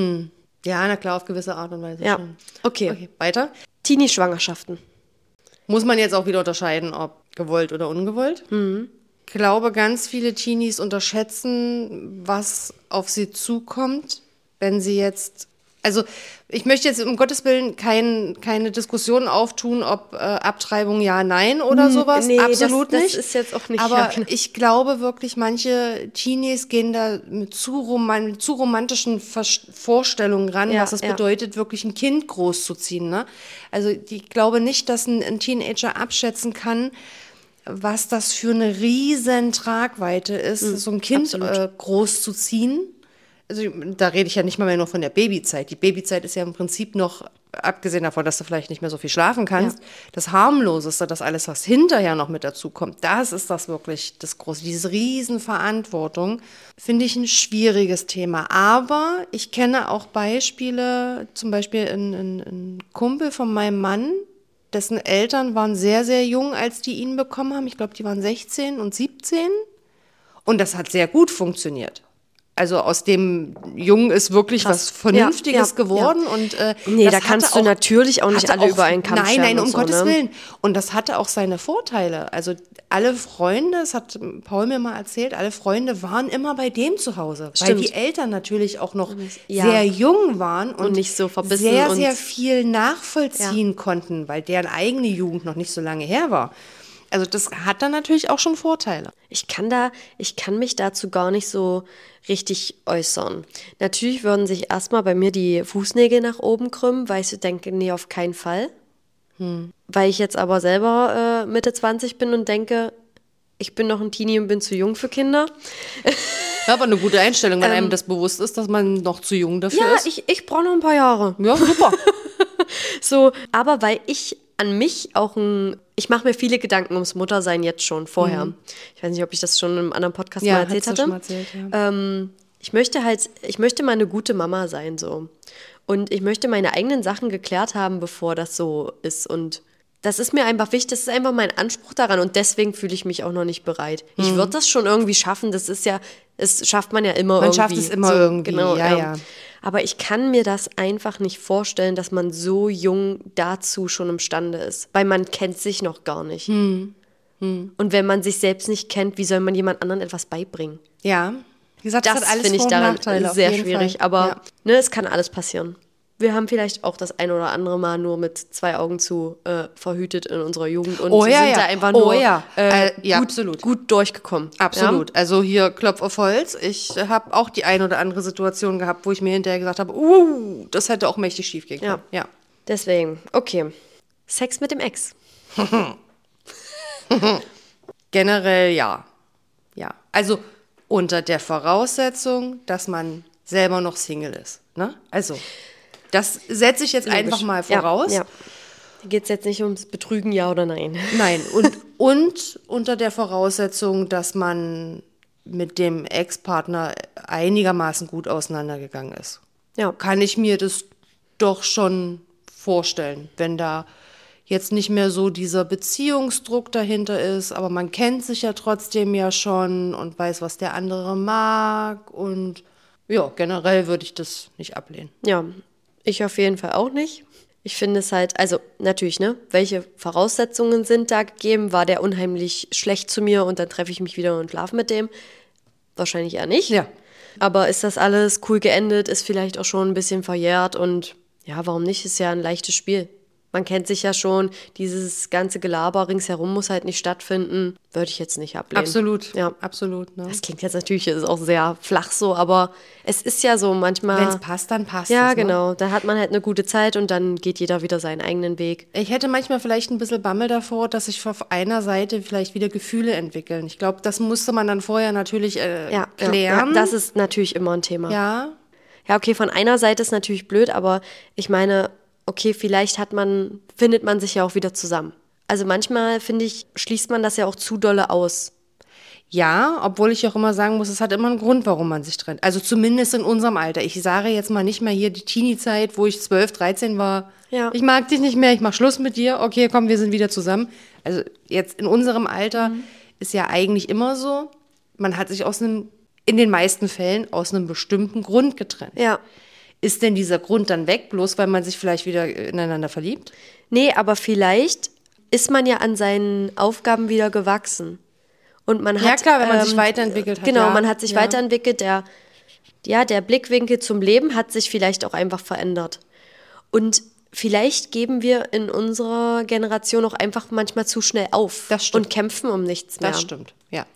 Ja, na klar, auf gewisse Art und Weise Ja, schon. okay. Okay, weiter. Teenie-Schwangerschaften. Muss man jetzt auch wieder unterscheiden, ob gewollt oder ungewollt. Ich glaube, ganz viele Teenies unterschätzen, was auf sie zukommt, wenn sie jetzt Also ich möchte jetzt um Gottes Willen kein, keine Diskussion auftun, ob äh, Abtreibung ja, nein oder sowas. Nee, Absolut das, nicht. das ist jetzt auch nicht. Aber ja, genau. ich glaube wirklich, manche Teenies gehen da mit zu, roman mit zu romantischen Vers Vorstellungen ran, Ja, was es ja. bedeutet, wirklich ein Kind großzuziehen. Ne? Also ich glaube nicht, dass ein, ein Teenager abschätzen kann, was das für eine riesen Tragweite ist, so ein Kind äh, großzuziehen. Also da rede ich ja nicht mal mehr nur von der Babyzeit. Die Babyzeit ist ja im Prinzip noch, abgesehen davon, dass du vielleicht nicht mehr so viel schlafen kannst, Ja. das Harmloseste, das alles, was hinterher noch mit dazu kommt, das ist das wirklich das Große. Diese Riesenverantwortung finde ich ein schwieriges Thema. Aber ich kenne auch Beispiele, zum Beispiel ein, ein, ein Kumpel von meinem Mann, dessen Eltern waren sehr, sehr jung, als die ihn bekommen haben. Ich glaube, die waren sechzehn und siebzehn. Und das hat sehr gut funktioniert. Also aus dem Jungen ist wirklich Krass. was Vernünftiges Ja, ja, geworden. ja. Und, äh, Nee, das da hatte kannst du auch- natürlich auch nicht hatte alle über einen Kamm Nein, scheren nein, um und so, Gottes ne? Willen. Und das hatte auch seine Vorteile. Also alle Freunde, das hat Paul mir mal erzählt, alle Freunde waren immer bei dem zu Hause. Weil Stimmt. die Eltern natürlich auch noch Ja. sehr jung waren und, nicht so verbissen sehr, und- sehr viel nachvollziehen konnten, weil deren eigene Jugend noch nicht so lange her war. Also das hat dann natürlich auch schon Vorteile. Ich kann da, ich kann mich dazu gar nicht so richtig äußern. Natürlich würden sich erstmal bei mir die Fußnägel nach oben krümmen, weil ich so denke, nee, auf keinen Fall. Weil ich jetzt aber selber äh, Mitte zwanzig bin und denke, ich bin noch ein Teenie und bin zu jung für Kinder. Ja, aber eine gute Einstellung, wenn einem das bewusst ist, dass man noch zu jung dafür Ja, ist. ich, ich brauche noch ein paar Jahre. Ja, super. So, aber weil ich an mich auch ein, ich mache mir viele Gedanken ums Muttersein jetzt schon vorher. Ich weiß nicht, ob ich das schon in einem anderen Podcast mal erzählt hast du hatte. schon mal erzählt, ja. ähm, ich möchte halt, ich möchte mal eine gute Mama sein so. Und ich möchte meine eigenen Sachen geklärt haben, bevor das so ist. Und das ist mir einfach wichtig, das ist einfach mein Anspruch daran und deswegen fühle ich mich auch noch nicht bereit. Ich würde das schon irgendwie schaffen, das ist ja, es schafft man ja immer Man irgendwie. schafft es immer irgendwie, genau, ja, ähm, ja. Aber ich kann mir das einfach nicht vorstellen, dass man so jung dazu schon imstande ist, weil man kennt sich noch gar nicht. Hm. Und wenn man sich selbst nicht kennt, wie soll man jemand anderen etwas beibringen? Ja, wie gesagt, Das das hat alles finde ich Vor- und daran Nachteile, auf sehr jeden schwierig, Fall. aber Ja. ne, es kann alles passieren. Wir haben vielleicht auch das ein oder andere Mal nur mit zwei Augen zu äh, verhütet in unserer Jugend und Oh ja, sind ja. da einfach Oh nur ja. äh, Äh, ja, gut, absolut. gut durchgekommen. Absolut. Also hier Klopf auf Holz. Ich habe auch die ein oder andere Situation gehabt, wo ich mir hinterher gesagt habe, uh, das hätte auch mächtig schief gehen können. Ja. Ja. Deswegen, okay. Sex mit dem Ex. Generell ja. Ja. Also unter der Voraussetzung, dass man selber noch Single ist. Ne? Also, das setze ich jetzt einfach mal voraus. Ja, ja. Hier geht es jetzt nicht ums Betrügen, ja oder nein. Nein, und, und unter der Voraussetzung, dass man mit dem Ex-Partner einigermaßen gut auseinandergegangen ist. Ja. Kann ich mir das doch schon vorstellen, wenn da jetzt nicht mehr so dieser Beziehungsdruck dahinter ist, aber man kennt sich ja trotzdem ja schon und weiß, was der andere mag und ja, generell würde ich das nicht ablehnen. Ja, ich auf jeden Fall auch nicht. Ich finde es halt, also natürlich, ne, welche Voraussetzungen sind da gegeben? War der unheimlich schlecht zu mir und dann treffe ich mich wieder und schlafe mit dem? Wahrscheinlich eher nicht. Ja. Aber ist das alles cool geendet, ist vielleicht auch schon ein bisschen verjährt und ja, warum nicht? Ist ja ein leichtes Spiel. Man kennt sich ja schon, dieses ganze Gelaber ringsherum muss halt nicht stattfinden. Würde ich jetzt nicht ablehnen. Absolut, Ja. absolut. Ne? Das klingt jetzt natürlich, ist auch sehr flach so, aber es ist ja so manchmal. Wenn es passt, dann passt Ja, es. Ne? genau. Da hat man halt eine gute Zeit und dann geht jeder wieder seinen eigenen Weg. Ich hätte manchmal vielleicht ein bisschen Bammel davor, dass sich auf einer Seite vielleicht wieder Gefühle entwickeln. Ich glaube, das musste man dann vorher natürlich äh, Ja, klären. Ja, das ist natürlich immer ein Thema. ja, Ja, okay, von einer Seite ist natürlich blöd, aber ich meine, okay, vielleicht hat man, findet man sich ja auch wieder zusammen. Also manchmal, finde ich, schließt man das ja auch zu dolle aus. ja, obwohl ich auch immer sagen muss, es hat immer einen Grund, warum man sich trennt. Also zumindest in unserem Alter. Ich sage jetzt mal nicht mehr hier die Teenie-Zeit, wo ich zwölf, dreizehn war. Ja. Ich mag dich nicht mehr, ich mach Schluss mit dir. Okay, komm, wir sind wieder zusammen. Also jetzt in unserem Alter Mhm. ist ja eigentlich immer so, man hat sich aus einem, in den meisten Fällen aus einem bestimmten Grund getrennt. Ja. Ist denn dieser Grund dann weg, bloß weil man sich vielleicht wieder ineinander verliebt? Nee, aber vielleicht ist man ja an seinen Aufgaben wieder gewachsen. Und man hat, Ja, klar, wenn man sich weiterentwickelt hat, Genau, ja, man hat sich ja. weiterentwickelt. Der, ja, der Blickwinkel zum Leben hat sich vielleicht auch einfach verändert. Und vielleicht geben wir in unserer Generation auch einfach manchmal zu schnell auf Das stimmt. und kämpfen um nichts mehr. Das stimmt, ja.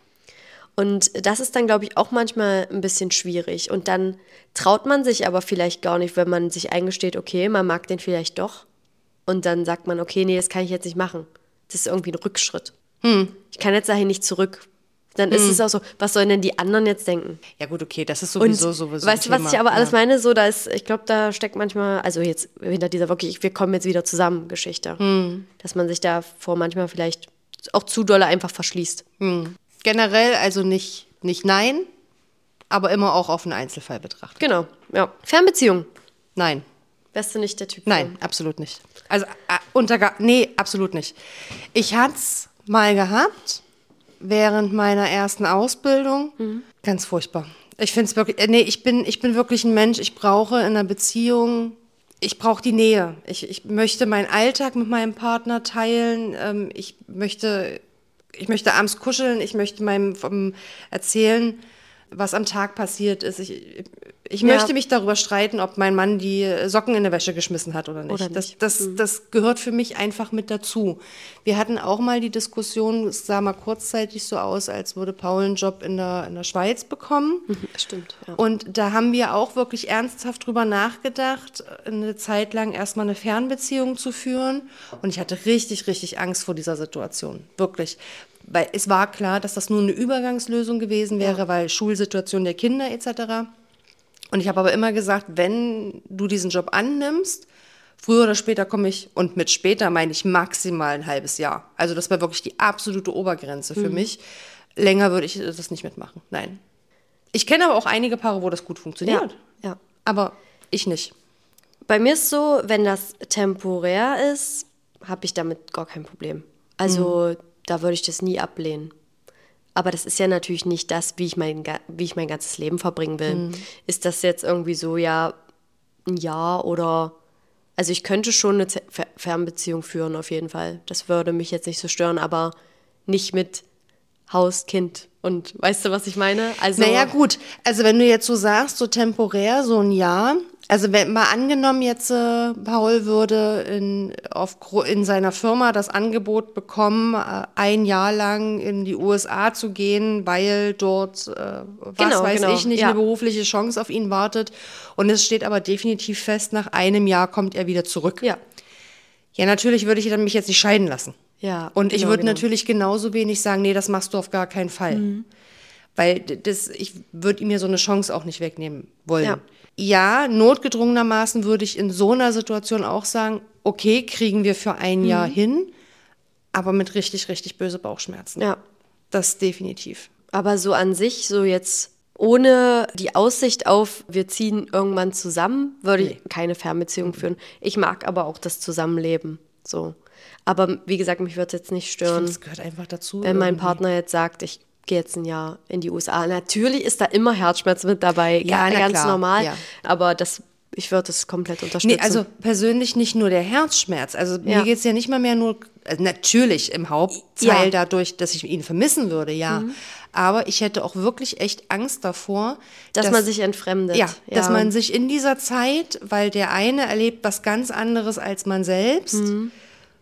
Und das ist dann, glaube ich, auch manchmal ein bisschen schwierig. Und dann traut man sich aber vielleicht gar nicht, wenn man sich eingesteht, okay, man mag den vielleicht doch. Und dann sagt man, okay, nee, das kann ich jetzt nicht machen. Das ist irgendwie ein Rückschritt. Hm. Ich kann jetzt dahin nicht zurück. Dann ist hm. es auch so, was sollen denn die anderen jetzt denken? Ja gut, okay, das ist sowieso Und sowieso weißt du, ein was Thema. ich aber alles ja. meine? So, da ist, ich glaube, da steckt manchmal, also jetzt hinter dieser wirklich, wir kommen jetzt wieder zusammen Geschichte. Hm. Dass man sich davor manchmal vielleicht auch zu dolle einfach verschließt. Hm. Generell also nicht, nicht nein, aber immer auch auf einen Einzelfall betrachten. Genau, ja. Fernbeziehung. Nein. Wärst du nicht der Typ? Nein, für? absolut nicht. Also äh, unter gar, nee, absolut nicht. Ich hatte es mal gehabt, während meiner ersten Ausbildung. Mhm. Ganz furchtbar. Ich finde es wirklich, äh, nee, ich bin, ich bin wirklich ein Mensch, ich brauche in einer Beziehung, ich brauche die Nähe. Ich, ich möchte meinen Alltag mit meinem Partner teilen. Ähm, ich möchte... Ich möchte abends kuscheln, ich möchte meinem vom erzählen, was am Tag passiert ist. Ich, ich Ja. möchte mich darüber streiten, ob mein Mann die Socken in der Wäsche geschmissen hat oder nicht. Oder nicht. Das, das, mhm. das gehört für mich einfach mit dazu. Wir hatten auch mal die Diskussion, es sah mal kurzzeitig so aus, als würde Paul einen Job in der, in der Schweiz bekommen. Mhm, stimmt, ja. Und da haben wir auch wirklich ernsthaft drüber nachgedacht, eine Zeit lang erstmal eine Fernbeziehung zu führen. Und ich hatte richtig, richtig Angst vor dieser Situation. Wirklich. Weil es war klar, dass das nur eine Übergangslösung gewesen wäre, ja. weil Schulsituation der Kinder et cetera. Und ich habe aber immer gesagt, wenn du diesen Job annimmst, früher oder später komme ich, und mit später meine ich maximal ein halbes Jahr. Also das war wirklich die absolute Obergrenze für mhm. mich. Länger würde ich das nicht mitmachen, nein. Ich kenne aber auch einige Paare, wo das gut funktioniert. Ja, ja. Aber ich nicht. Bei mir ist so, wenn das temporär ist, habe ich damit gar kein Problem. Also mhm. da würde ich das nie ablehnen. Aber das ist ja natürlich nicht das, wie ich mein, wie ich mein ganzes Leben verbringen will. Mhm. Ist das jetzt irgendwie so, ja, ein Jahr oder... Also ich könnte schon eine Fernbeziehung führen, auf jeden Fall. Das würde mich jetzt nicht so stören, aber nicht mit Haus, Kind. Und weißt du, was ich meine? Also, naja, gut. Also wenn du jetzt so sagst, so temporär, so ein Jahr. Also wenn mal angenommen jetzt äh, Paul würde in, auf, in seiner Firma das Angebot bekommen, äh, ein Jahr lang in die U S A zu gehen, weil dort, äh, was genau, weiß genau. ich nicht, ja. eine berufliche Chance auf ihn wartet. Und es steht aber definitiv fest, nach einem Jahr kommt er wieder zurück. Ja. Ja, natürlich würde ich dann mich jetzt nicht scheiden lassen. Ja, und ich genau, würde genau. natürlich genauso wenig sagen, nee, das machst du auf gar keinen Fall. Mhm. Weil das, ich würde ihm ja so eine Chance auch nicht wegnehmen wollen. Ja. ja, notgedrungenermaßen würde ich in so einer Situation auch sagen, okay, kriegen wir für ein mhm. Jahr hin, aber mit richtig, richtig böse Bauchschmerzen. Ja. Das definitiv. Aber so an sich, so jetzt ohne die Aussicht auf, wir ziehen irgendwann zusammen, würde ich nee. keine Fernbeziehung führen. Ich mag aber auch das Zusammenleben, so. Aber wie gesagt, mich würde es jetzt nicht stören, das gehört einfach dazu, wenn mein Partner jetzt sagt, ich gehe jetzt ein Jahr in die U S A. Natürlich ist da immer Herzschmerz mit dabei, ja, ganz, ganz klar. normal. Ja. Aber das, ich würde das komplett unterstützen. Nee, also persönlich nicht nur der Herzschmerz. Also ja. mir geht es ja nicht mal mehr nur, also natürlich im Hauptteil ja. dadurch, dass ich ihn vermissen würde, ja. Mhm. Aber ich hätte auch wirklich echt Angst davor, dass, dass man sich entfremdet. Ja, ja, dass man sich in dieser Zeit, weil der eine erlebt was ganz anderes als man selbst, mhm.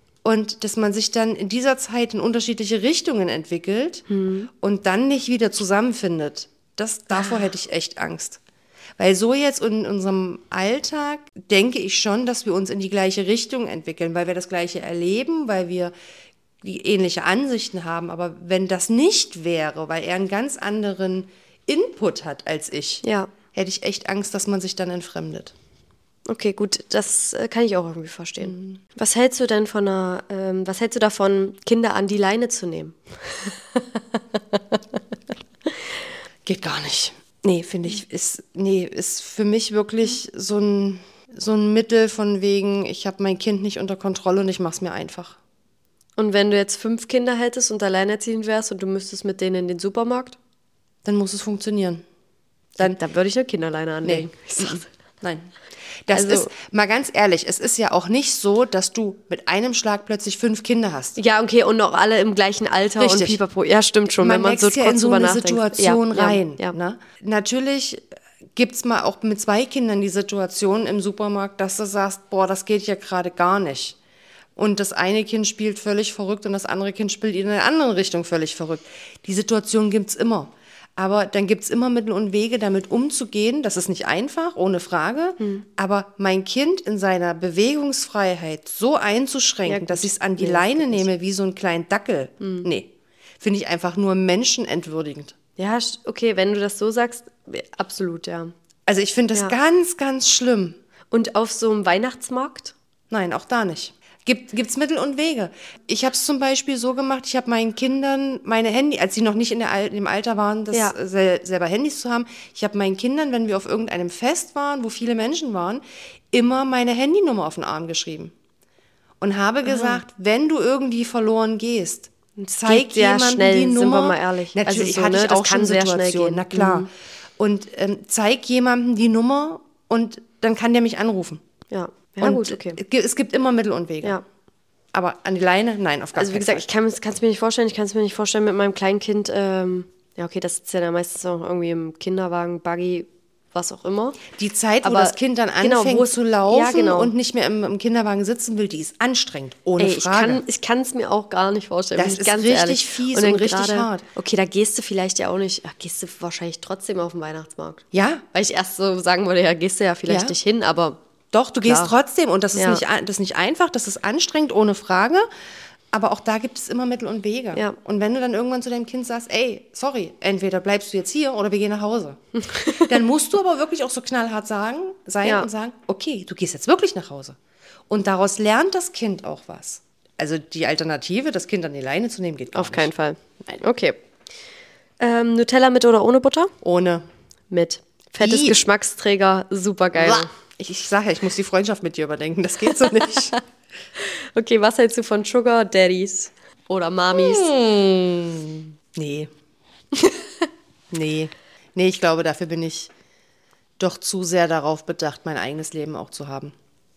und dass man sich dann in dieser Zeit in unterschiedliche Richtungen entwickelt mhm. und dann nicht wieder zusammenfindet. Das, davor ah. hätte ich echt Angst. Weil so jetzt in unserem Alltag denke ich schon, dass wir uns in die gleiche Richtung entwickeln, weil wir das Gleiche erleben, weil wir die ähnliche Ansichten haben. Aber wenn das nicht wäre, weil er einen ganz anderen Input hat als ich, ja. hätte ich echt Angst, dass man sich dann entfremdet. Okay, gut, das kann ich auch irgendwie verstehen. Mhm. Was hältst du denn von einer, ähm, was hältst du davon, Kinder an die Leine zu nehmen? Geht gar nicht. Nee, finde ich, ist, nee, ist für mich wirklich so ein, so ein Mittel von wegen, ich habe mein Kind nicht unter Kontrolle und ich mache es mir einfach. Und wenn du jetzt fünf Kinder hättest und alleinerziehend wärst und du müsstest mit denen in den Supermarkt? Dann muss es funktionieren. Dann, dann würde ich eine Kinderleine anlegen. Nee. Nein. Das also, ist, mal ganz ehrlich, es ist ja auch nicht so, dass du mit einem Schlag plötzlich fünf Kinder hast. Ja, okay, und noch alle im gleichen Alter. Richtig. Und pipapo. Ja, stimmt schon, man wenn man so ja kurz in so drüber eine nachdenkt. Situation ja, rein. Ja, ja. Ne? Natürlich gibt es mal auch mit zwei Kindern die Situation im Supermarkt, dass du sagst, boah, das geht ja gerade gar nicht. Und das eine Kind spielt völlig verrückt und das andere Kind spielt in einer anderen Richtung völlig verrückt. Die Situation gibt's immer. Aber dann gibt's immer Mittel und Wege, damit umzugehen. Das ist nicht einfach, ohne Frage. Hm. Aber mein Kind in seiner Bewegungsfreiheit so einzuschränken, ja, dass ich es an die nee, Leine nehme wie so einen kleinen Dackel, hm. nee, finde ich einfach nur menschenentwürdigend. Ja, okay, wenn du das so sagst, absolut, ja. Also ich finde das ja. ganz, ganz schlimm. Und auf so einem Weihnachtsmarkt? Nein, auch da nicht. Gibt gibt's Mittel und Wege. Ich habe es zum Beispiel so gemacht, ich habe meinen Kindern meine Handy, als sie noch nicht in der, in dem Alter waren, das ja. sel- selber Handys zu haben, ich habe meinen Kindern, wenn wir auf irgendeinem Fest waren, wo viele Menschen waren, immer meine Handynummer auf den Arm geschrieben. Und habe gesagt, Aha. wenn du irgendwie verloren gehst, zeig jemandem schnell, die Nummer. Sind wir mal ehrlich. Natürlich also so, hatte ne, ich das auch kann schon sehr Situationen, schnell gehen. Na klar. Mhm. Und ähm, zeig jemandem die Nummer und dann kann der mich anrufen. Ja, ja und gut, okay. Es gibt immer Mittel und Wege. Ja. Aber an die Leine? Nein, auf gar Also wie keinen gesagt, Fall. ich kann es mir nicht vorstellen. Ich kann es mir nicht vorstellen mit meinem kleinen Kind. Ähm, ja, okay, das sitzt ja dann meistens auch irgendwie im Kinderwagen, Buggy, was auch immer. Die Zeit, wo Aber das Kind dann genau, anfängt zu laufen ja, genau. und nicht mehr im, im Kinderwagen sitzen will, die ist anstrengend, ohne Ey, Frage. Ich kann es mir auch gar nicht vorstellen. Das bin ich ist ganz richtig ehrlich. fies und, und richtig grade, hart. Okay, da gehst du vielleicht ja auch nicht. Ach, gehst du wahrscheinlich trotzdem auf den Weihnachtsmarkt. Ja. Weil ich erst so sagen wollte, ja, gehst du ja vielleicht Ja. nicht hin, aber Doch, du klar. gehst trotzdem und das ist, Ja. nicht, das ist nicht einfach, das ist anstrengend, ohne Frage. Aber auch da gibt es immer Mittel und Wege. Ja. Und wenn du dann irgendwann zu deinem Kind sagst, ey, sorry, entweder bleibst du jetzt hier oder wir gehen nach Hause. Dann musst du aber wirklich auch so knallhart sagen, sein Ja. und sagen, okay, du gehst jetzt wirklich nach Hause. Und daraus lernt das Kind auch was. Also die Alternative, das Kind an die Leine zu nehmen, geht gar auf nicht. keinen Fall. Nein, okay. Ähm, Nutella mit oder ohne Butter? Ohne. Mit. Fettes I. Geschmacksträger, super geil. Ich, ich sage ja, ich muss die Freundschaft mit dir überdenken, das geht so nicht. Okay, was hältst du von Sugar Daddies oder Mamis? Hm, nee. nee. Nee, ich glaube, dafür bin ich doch zu sehr darauf bedacht, mein eigenes Leben auch zu haben.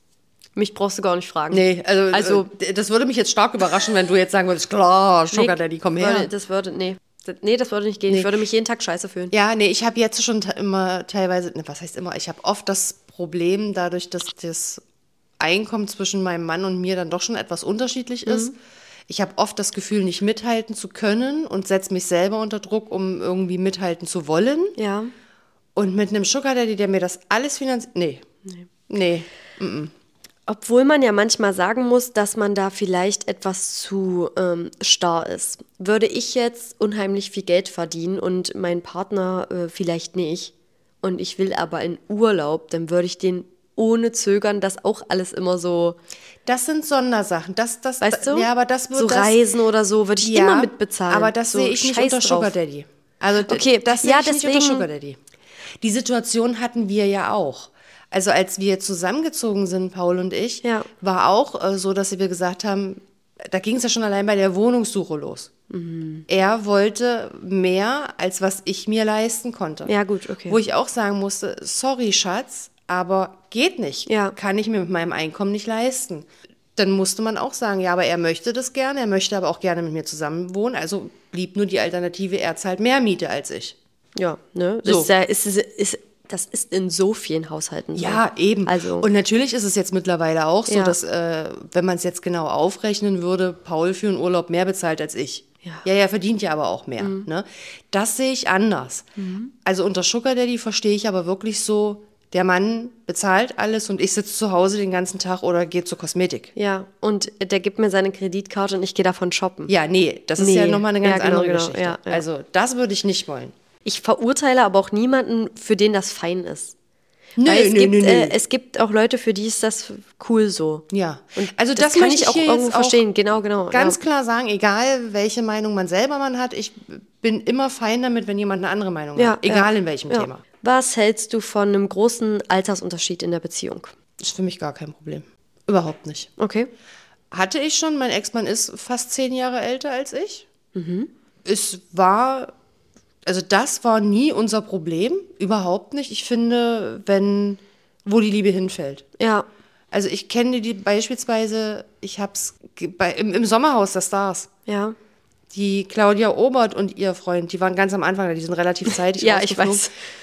Mich brauchst du gar nicht fragen. Nee, also, Also- äh, das würde mich jetzt stark überraschen, wenn du jetzt sagen würdest, klar, Sugar Daddy, komm her. Würde, das würde, nee. Das- Nee, das würde nicht gehen. Nee. Ich würde mich jeden Tag scheiße fühlen. Ja, nee, ich habe jetzt schon te- immer teilweise, ne, was heißt immer, ich habe oft das Problem, dadurch, dass das Einkommen zwischen meinem Mann und mir dann doch schon etwas unterschiedlich ist. Ich habe oft das Gefühl, nicht mithalten zu können und setze mich selber unter Druck, um irgendwie mithalten zu wollen. Ja. Und mit einem Sugar Daddy, der mir das alles finanziert, nee, nee, nee. Obwohl man ja manchmal sagen muss, dass man da vielleicht etwas zu ähm, starr ist. Würde ich jetzt unheimlich viel Geld verdienen und mein Partner äh, vielleicht nicht und ich will aber in Urlaub, dann würde ich den ohne Zögern das auch alles immer so, Das sind Sondersachen. Das, das, weißt du? Ja, aber das wird so das, Reisen oder so, würde ich ja, immer mitbezahlen. Aber das so, sehe ich nicht scheiß unter drauf. Sugar Daddy. Also d- Okay, das sehe ja, ich nicht deswegen- unter Sugar Daddy. Die Situation hatten wir ja auch. Also als wir zusammengezogen sind, Paul und ich, Ja. war auch äh, so, dass wir gesagt haben, da ging es ja schon allein bei der Wohnungssuche los. Mhm. Er wollte mehr, als was ich mir leisten konnte. Ja, gut, okay. Wo ich auch sagen musste, sorry Schatz, aber geht nicht. Ja. Kann ich mir mit meinem Einkommen nicht leisten. Dann musste man auch sagen, ja, aber er möchte das gerne, er möchte aber auch gerne mit mir zusammen wohnen. Also blieb nur die Alternative, er zahlt mehr Miete als ich. Ja, ne? Das, So. ist ja, ist, ist, ist, das ist in so vielen Haushalten so. Ja, eben. Also, Und natürlich ist es jetzt mittlerweile auch so, Ja. dass, äh, wenn man es jetzt genau aufrechnen würde, Paul für einen Urlaub mehr bezahlt als ich. Ja. ja, er verdient ja aber auch mehr. Ne? Das sehe ich anders. Also unter Sugar Daddy verstehe ich aber wirklich so, der Mann bezahlt alles und ich sitze zu Hause den ganzen Tag oder gehe zur Kosmetik. ja, und der gibt mir seine Kreditkarte und ich gehe davon shoppen. Ja, nee, das ist Nee. ja nochmal eine ganz Ja, genau, andere genau. Geschichte. Ja, ja. Also das würde ich nicht wollen. Ich verurteile aber auch niemanden, für den das fein ist. Nö, Weil es, nö, gibt, nö, nö. Äh, es gibt auch Leute, für die ist das cool so. Ja, Und also das, das, kann möchte ich auch hier irgendwo jetzt verstehen. Genau, genau. Ganz ja. klar sagen, egal welche Meinung man selber man hat, ich bin immer fein damit, wenn jemand eine andere Meinung Ja, hat. Egal ja. in welchem Ja. Thema. Was hältst du von einem großen Altersunterschied in der Beziehung? Ist für mich gar kein Problem. Überhaupt nicht. Okay. Hatte ich schon, mein Ex-Mann ist fast zehn Jahre älter als ich. Mhm. Es war, also das war nie unser Problem, überhaupt nicht. Ich finde, wenn, wo die Liebe hinfällt. Ja. Also ich kenne die beispielsweise, ich hab's ge- bei, im, im Sommerhaus der Stars. Ja. Die Claudia Obert und ihr Freund, die waren ganz am Anfang, die sind relativ zeitig Ja, ich rausgeflogen. weiß.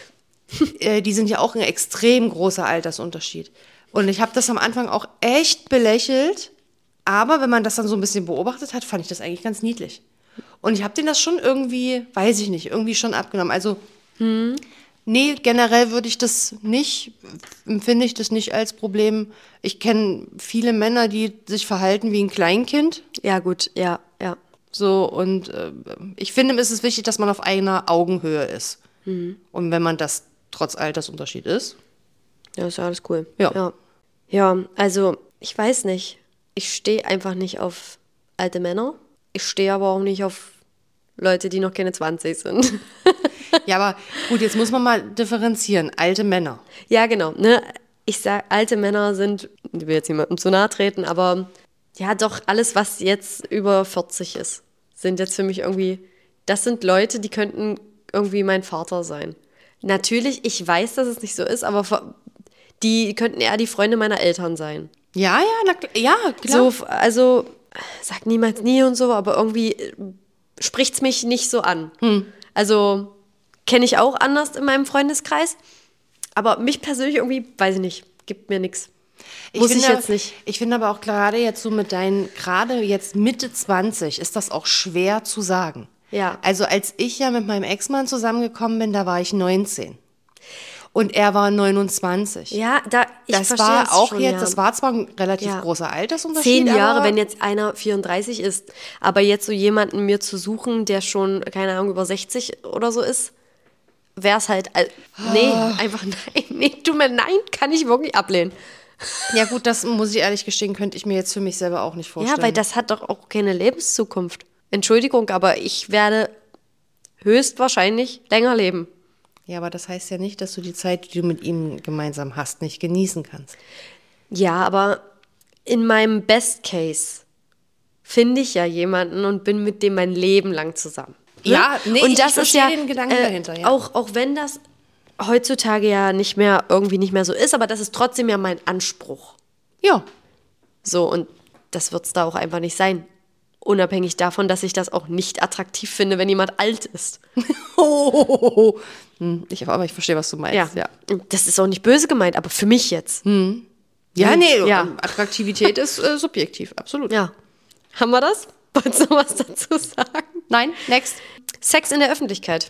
äh, die sind ja auch ein extrem großer Altersunterschied. Und ich habe das am Anfang auch echt belächelt, aber wenn man das dann so ein bisschen beobachtet hat, fand ich das eigentlich ganz niedlich. Und ich habe denen das schon irgendwie, weiß ich nicht, irgendwie schon abgenommen. Also, hm. nee, generell würde ich das nicht, empfinde ich das nicht als Problem. Ich kenne viele Männer, die sich verhalten wie ein Kleinkind. Ja, gut, ja, ja. So, und äh, ich finde, es ist wichtig, dass man auf einer Augenhöhe ist. Mhm. Und wenn man das trotz Altersunterschied ist. Ja, ist ja alles cool. Ja. Ja, ja, also, ich weiß nicht. Ich stehe einfach nicht auf alte Männer. Ich stehe aber auch nicht auf Leute, die noch keine zwanzig sind. Ja, aber gut, jetzt muss man mal differenzieren. Alte Männer. Ja, genau. Ne? Ich sage, alte Männer sind, ich will jetzt niemandem zu nahe treten, aber ja, doch alles, was jetzt über vierzig ist, sind jetzt für mich irgendwie, das sind Leute, die könnten irgendwie mein Vater sein. Natürlich, ich weiß, dass es nicht so ist, aber die könnten eher die Freunde meiner Eltern sein. Ja, ja, na, ja, klar. So, also, sag niemals nie und so, aber irgendwie spricht es mich nicht so an. Hm. Also, kenne ich auch anders in meinem Freundeskreis, aber mich persönlich irgendwie, weiß ich nicht, gibt mir nichts. Muss ich jetzt nicht. Ich finde aber auch gerade jetzt so mit deinen, gerade jetzt Mitte zwanzig, ist das auch schwer zu sagen. Ja. Also als ich ja mit meinem Ex-Mann zusammengekommen bin, da war ich neunzehn. Und er war neunundzwanzig. Ja, da, ich das verstehe war es auch schon, jetzt, ja. das war zwar ein relativ ja. großer Altersunterschied. Zehn Jahre, aber wenn jetzt einer vierunddreißig ist, aber jetzt so jemanden mir zu suchen, der schon, keine Ahnung, über sechzig oder so ist, wäre es halt, äh, nee, oh. einfach nein, nee, tu mir nein, kann ich wirklich ablehnen. Ja gut, das muss ich ehrlich gestehen, könnte ich mir jetzt für mich selber auch nicht vorstellen. Ja, weil das hat doch auch keine Lebenszukunft. Entschuldigung, aber ich werde höchstwahrscheinlich länger leben. Ja, aber das heißt ja nicht, dass du die Zeit, die du mit ihm gemeinsam hast, nicht genießen kannst. Ja, aber in meinem Best Case finde ich ja jemanden und bin mit dem mein Leben lang zusammen. Ne? Ja, nee, und ich das verstehe ist ja, den Gedanken äh, dahinter. Ja. Auch, auch wenn das heutzutage ja nicht mehr, irgendwie nicht mehr so ist, aber das ist trotzdem ja mein Anspruch. Ja. So, und das wird es da auch einfach nicht sein. Unabhängig davon, dass ich das auch nicht attraktiv finde, wenn jemand alt ist. oh, ich, aber ich verstehe, was du meinst. Ja. ja. Das ist auch nicht böse gemeint, aber für mich jetzt. Hm. Ja, nee, ja. Attraktivität ist äh, subjektiv, absolut. Ja. Haben wir das? Wolltest du noch was dazu sagen? Nein, next. Sex in der Öffentlichkeit.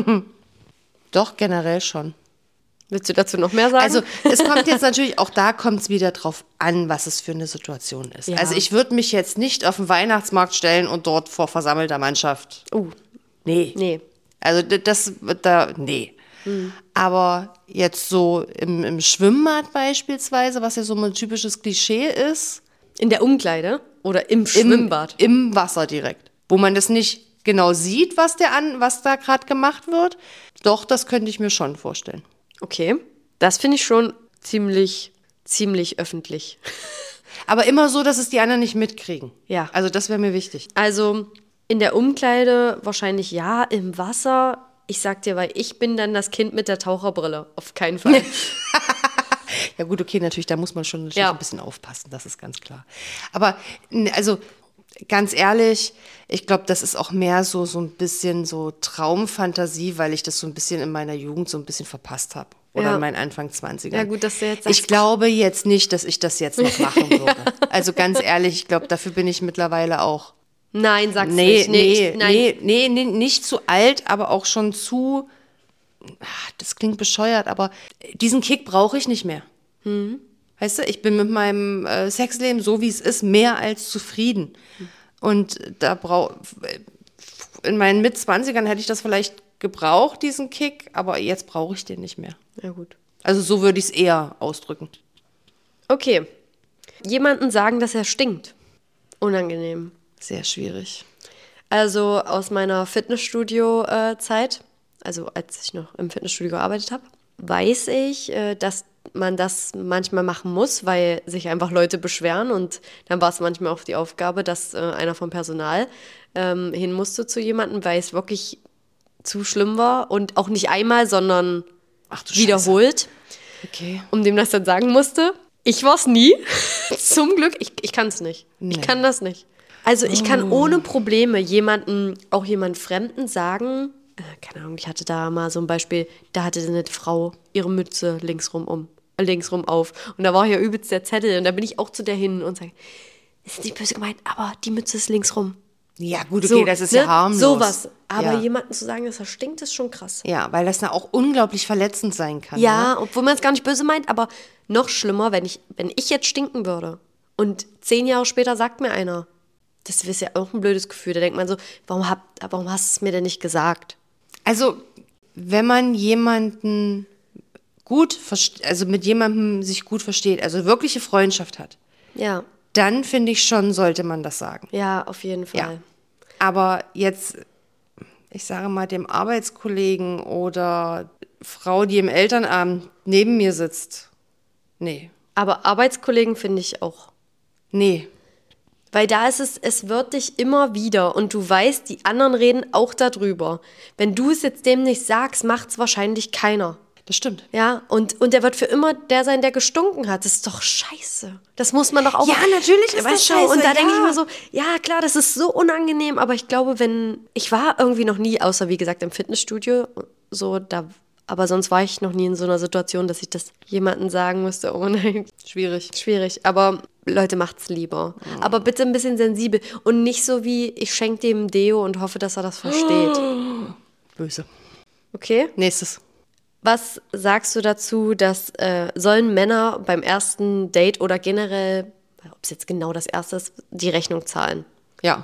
Doch, generell schon. Willst du dazu noch mehr sagen? Also es kommt jetzt natürlich, auch da kommt es wieder drauf an, was es für eine Situation ist. Ja. Also ich würde mich jetzt nicht auf den Weihnachtsmarkt stellen und dort vor versammelter Mannschaft. Oh. Nee. Nee. Also das wird da, nee. Hm. Aber jetzt so im, im Schwimmbad beispielsweise, was ja so ein typisches Klischee ist. In der Umkleide oder im Schwimmbad? Im, im Wasser direkt. Wo man das nicht genau sieht, was, der an, was da gerade gemacht wird. Doch, das könnte ich mir schon vorstellen. Okay, das finde ich schon ziemlich, ziemlich öffentlich. Aber immer so, dass es die anderen nicht mitkriegen. Ja. Also das wäre mir wichtig. Also in der Umkleide wahrscheinlich ja, im Wasser. Ich sag dir, weil ich bin dann das Kind mit der Taucherbrille. Auf keinen Fall. Ja gut, okay, natürlich, da muss man schon natürlich ja. ein bisschen aufpassen, das ist ganz klar. Aber also ganz ehrlich, ich glaube, das ist auch mehr so, so ein bisschen so Traumfantasie, weil ich das so ein bisschen in meiner Jugend so ein bisschen verpasst habe. Oder ja. in meinen Anfang zwanzigern. Ja gut, dass du jetzt sagst. Ich glaube jetzt nicht, dass ich das jetzt noch machen würde. Also ganz ehrlich, ich glaube, dafür bin ich mittlerweile auch. Nein, sag's nee, nicht. Nee, nee, ich, nein. nee, nee, nee, nicht zu alt, aber auch schon zu, das klingt bescheuert, aber diesen Kick brauche ich nicht mehr. Mhm. Weißt du, ich bin mit meinem äh, Sexleben, so wie es ist, mehr als zufrieden. Mhm. Und da brauche in meinen Mitzwanzigern hätte ich das vielleicht gebraucht, diesen Kick, aber jetzt brauche ich den nicht mehr. Ja gut. Also so würde ich es eher ausdrücken. Okay. Jemanden sagen, dass er stinkt. Unangenehm. Sehr schwierig. Also aus meiner Fitnessstudio-Zeit, also als ich noch im Fitnessstudio gearbeitet habe, weiß ich, äh, dass man das manchmal machen muss, weil sich einfach Leute beschweren und dann war es manchmal auch die Aufgabe, dass äh, einer vom Personal ähm, hin musste zu jemandem, weil es wirklich zu schlimm war und auch nicht einmal, sondern Ach, du wiederholt, okay. um dem das dann sagen musste. Ich war es nie, zum Glück, ich, ich kann es nicht, nee. ich kann das nicht. Also ich kann ohne Probleme jemanden, auch jemand Fremden sagen, äh, keine Ahnung, ich hatte da mal so ein Beispiel, da hatte eine Frau ihre Mütze linksrum um, äh, linksrum auf. Und da war ja übelst der Zettel. Und da bin ich auch zu der hin und sage, ist nicht böse gemeint, aber die Mütze ist linksrum. Ja, gut, okay, So, das ist ne? ja harmlos. Sowas. Aber ja. jemandem zu sagen, dass er stinkt, ist schon krass. Ja, weil das dann auch unglaublich verletzend sein kann. Ja, ne? obwohl man es gar nicht böse meint, aber noch schlimmer, wenn ich, wenn ich jetzt stinken würde und zehn Jahre später sagt mir einer, das ist ja auch ein blödes Gefühl. Da denkt man so, warum, hab, warum hast du es mir denn nicht gesagt? Also, wenn man jemanden gut, verste- also mit jemandem sich gut versteht, also wirkliche Freundschaft hat, Ja, dann finde ich schon, sollte man das sagen. ja, auf jeden Fall. Ja. Aber jetzt, ich sage mal, dem Arbeitskollegen oder Frau, die im Elternabend neben mir sitzt, nee, Aber Arbeitskollegen finde ich auch. nee. Weil da ist es, es wird dich immer wieder und du weißt, die anderen reden auch darüber. Wenn du es jetzt dem nicht sagst, macht es wahrscheinlich keiner. Das stimmt. Ja, und, und der wird für immer der sein, der gestunken hat. Das ist doch scheiße. Das muss man doch auch... Ja, natürlich ist weißt das du? scheiße, Und da ja. denke ich mir so, ja klar, das ist so unangenehm, aber ich glaube, wenn... Ich war irgendwie noch nie, außer wie gesagt im Fitnessstudio, so da... Aber sonst war ich noch nie in so einer Situation, dass ich das jemandem sagen musste. Oh nein, Schwierig. schwierig. Aber Leute, macht's lieber. Mhm. Aber bitte ein bisschen sensibel. Und nicht so wie, ich schenke dem Deo und hoffe, dass er das versteht. Böse. Okay? Nächstes. Was sagst du dazu, dass äh, sollen Männer beim ersten Date oder generell, ob es jetzt genau das erste ist, die Rechnung zahlen? Ja.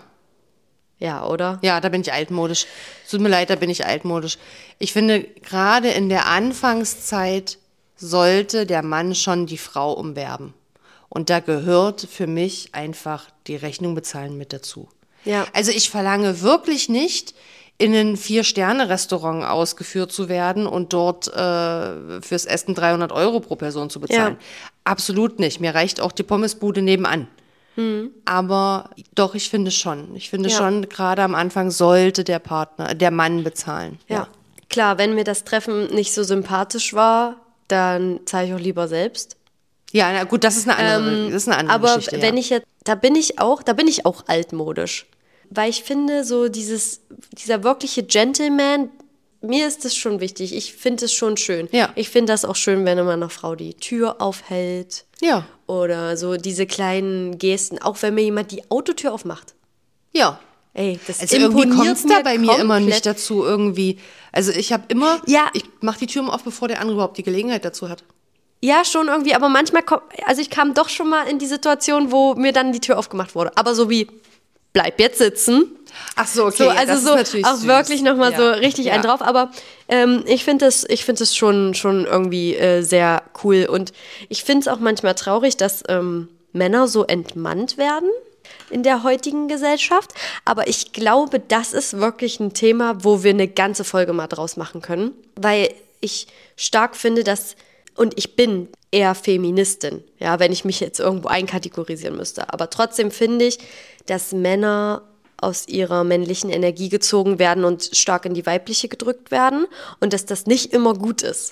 Ja, oder? Ja, da bin ich altmodisch. Tut mir leid, da bin ich altmodisch. Ich finde, gerade in der Anfangszeit sollte der Mann schon die Frau umwerben. Und da gehört für mich einfach die Rechnung bezahlen mit dazu. Ja. Also ich verlange wirklich nicht, in ein Vier-Sterne-Restaurant ausgeführt zu werden und dort äh, fürs Essen dreihundert Euro pro Person zu bezahlen. Ja. Absolut nicht. Mir reicht auch die Pommesbude nebenan. Hm. Aber doch, ich finde schon. Ich finde Ja. schon, gerade am Anfang sollte der Partner, der Mann bezahlen. Ja. Klar, wenn mir das Treffen nicht so sympathisch war, dann zahle ich auch lieber selbst. Ja, na gut, das ist eine andere, das ist eine andere Aber Geschichte. wenn ja. ich jetzt, da bin ich auch, da bin ich auch altmodisch. Weil ich finde, so dieses, dieser wirkliche Gentleman, mir ist das schon wichtig. Ich finde es schon schön. Ja. Ich finde das auch schön, wenn immer eine Frau die Tür aufhält. Ja, Oder so diese kleinen Gesten, auch wenn mir jemand die Autotür aufmacht. ja. Ey, das Also irgendwie imponiert kommt es da bei mir immer nicht komplett. dazu irgendwie. Also ich habe immer, Ja. ich mache die Tür immer auf, bevor der andere überhaupt die Gelegenheit dazu hat. Ja, schon irgendwie, aber manchmal kommt, also ich kam doch schon mal in die Situation, wo mir dann die Tür aufgemacht wurde. Aber so wie, bleib jetzt sitzen. Ach so, okay. So, ja, also das so ist natürlich auch süß. wirklich nochmal Ja. so richtig ja. einen drauf. Aber ähm, ich finde es ich find es schon, schon irgendwie äh, sehr cool. Und ich finde es auch manchmal traurig, dass ähm, Männer so entmannt werden in der heutigen Gesellschaft. Aber ich glaube, das ist wirklich ein Thema, wo wir eine ganze Folge mal draus machen können. Weil ich stark finde, dass, und ich bin eher Feministin, ja, wenn ich mich jetzt irgendwo einkategorisieren müsste. Aber trotzdem finde ich, dass Männer aus ihrer männlichen Energie gezogen werden und stark in die weibliche gedrückt werden und dass das nicht immer gut ist.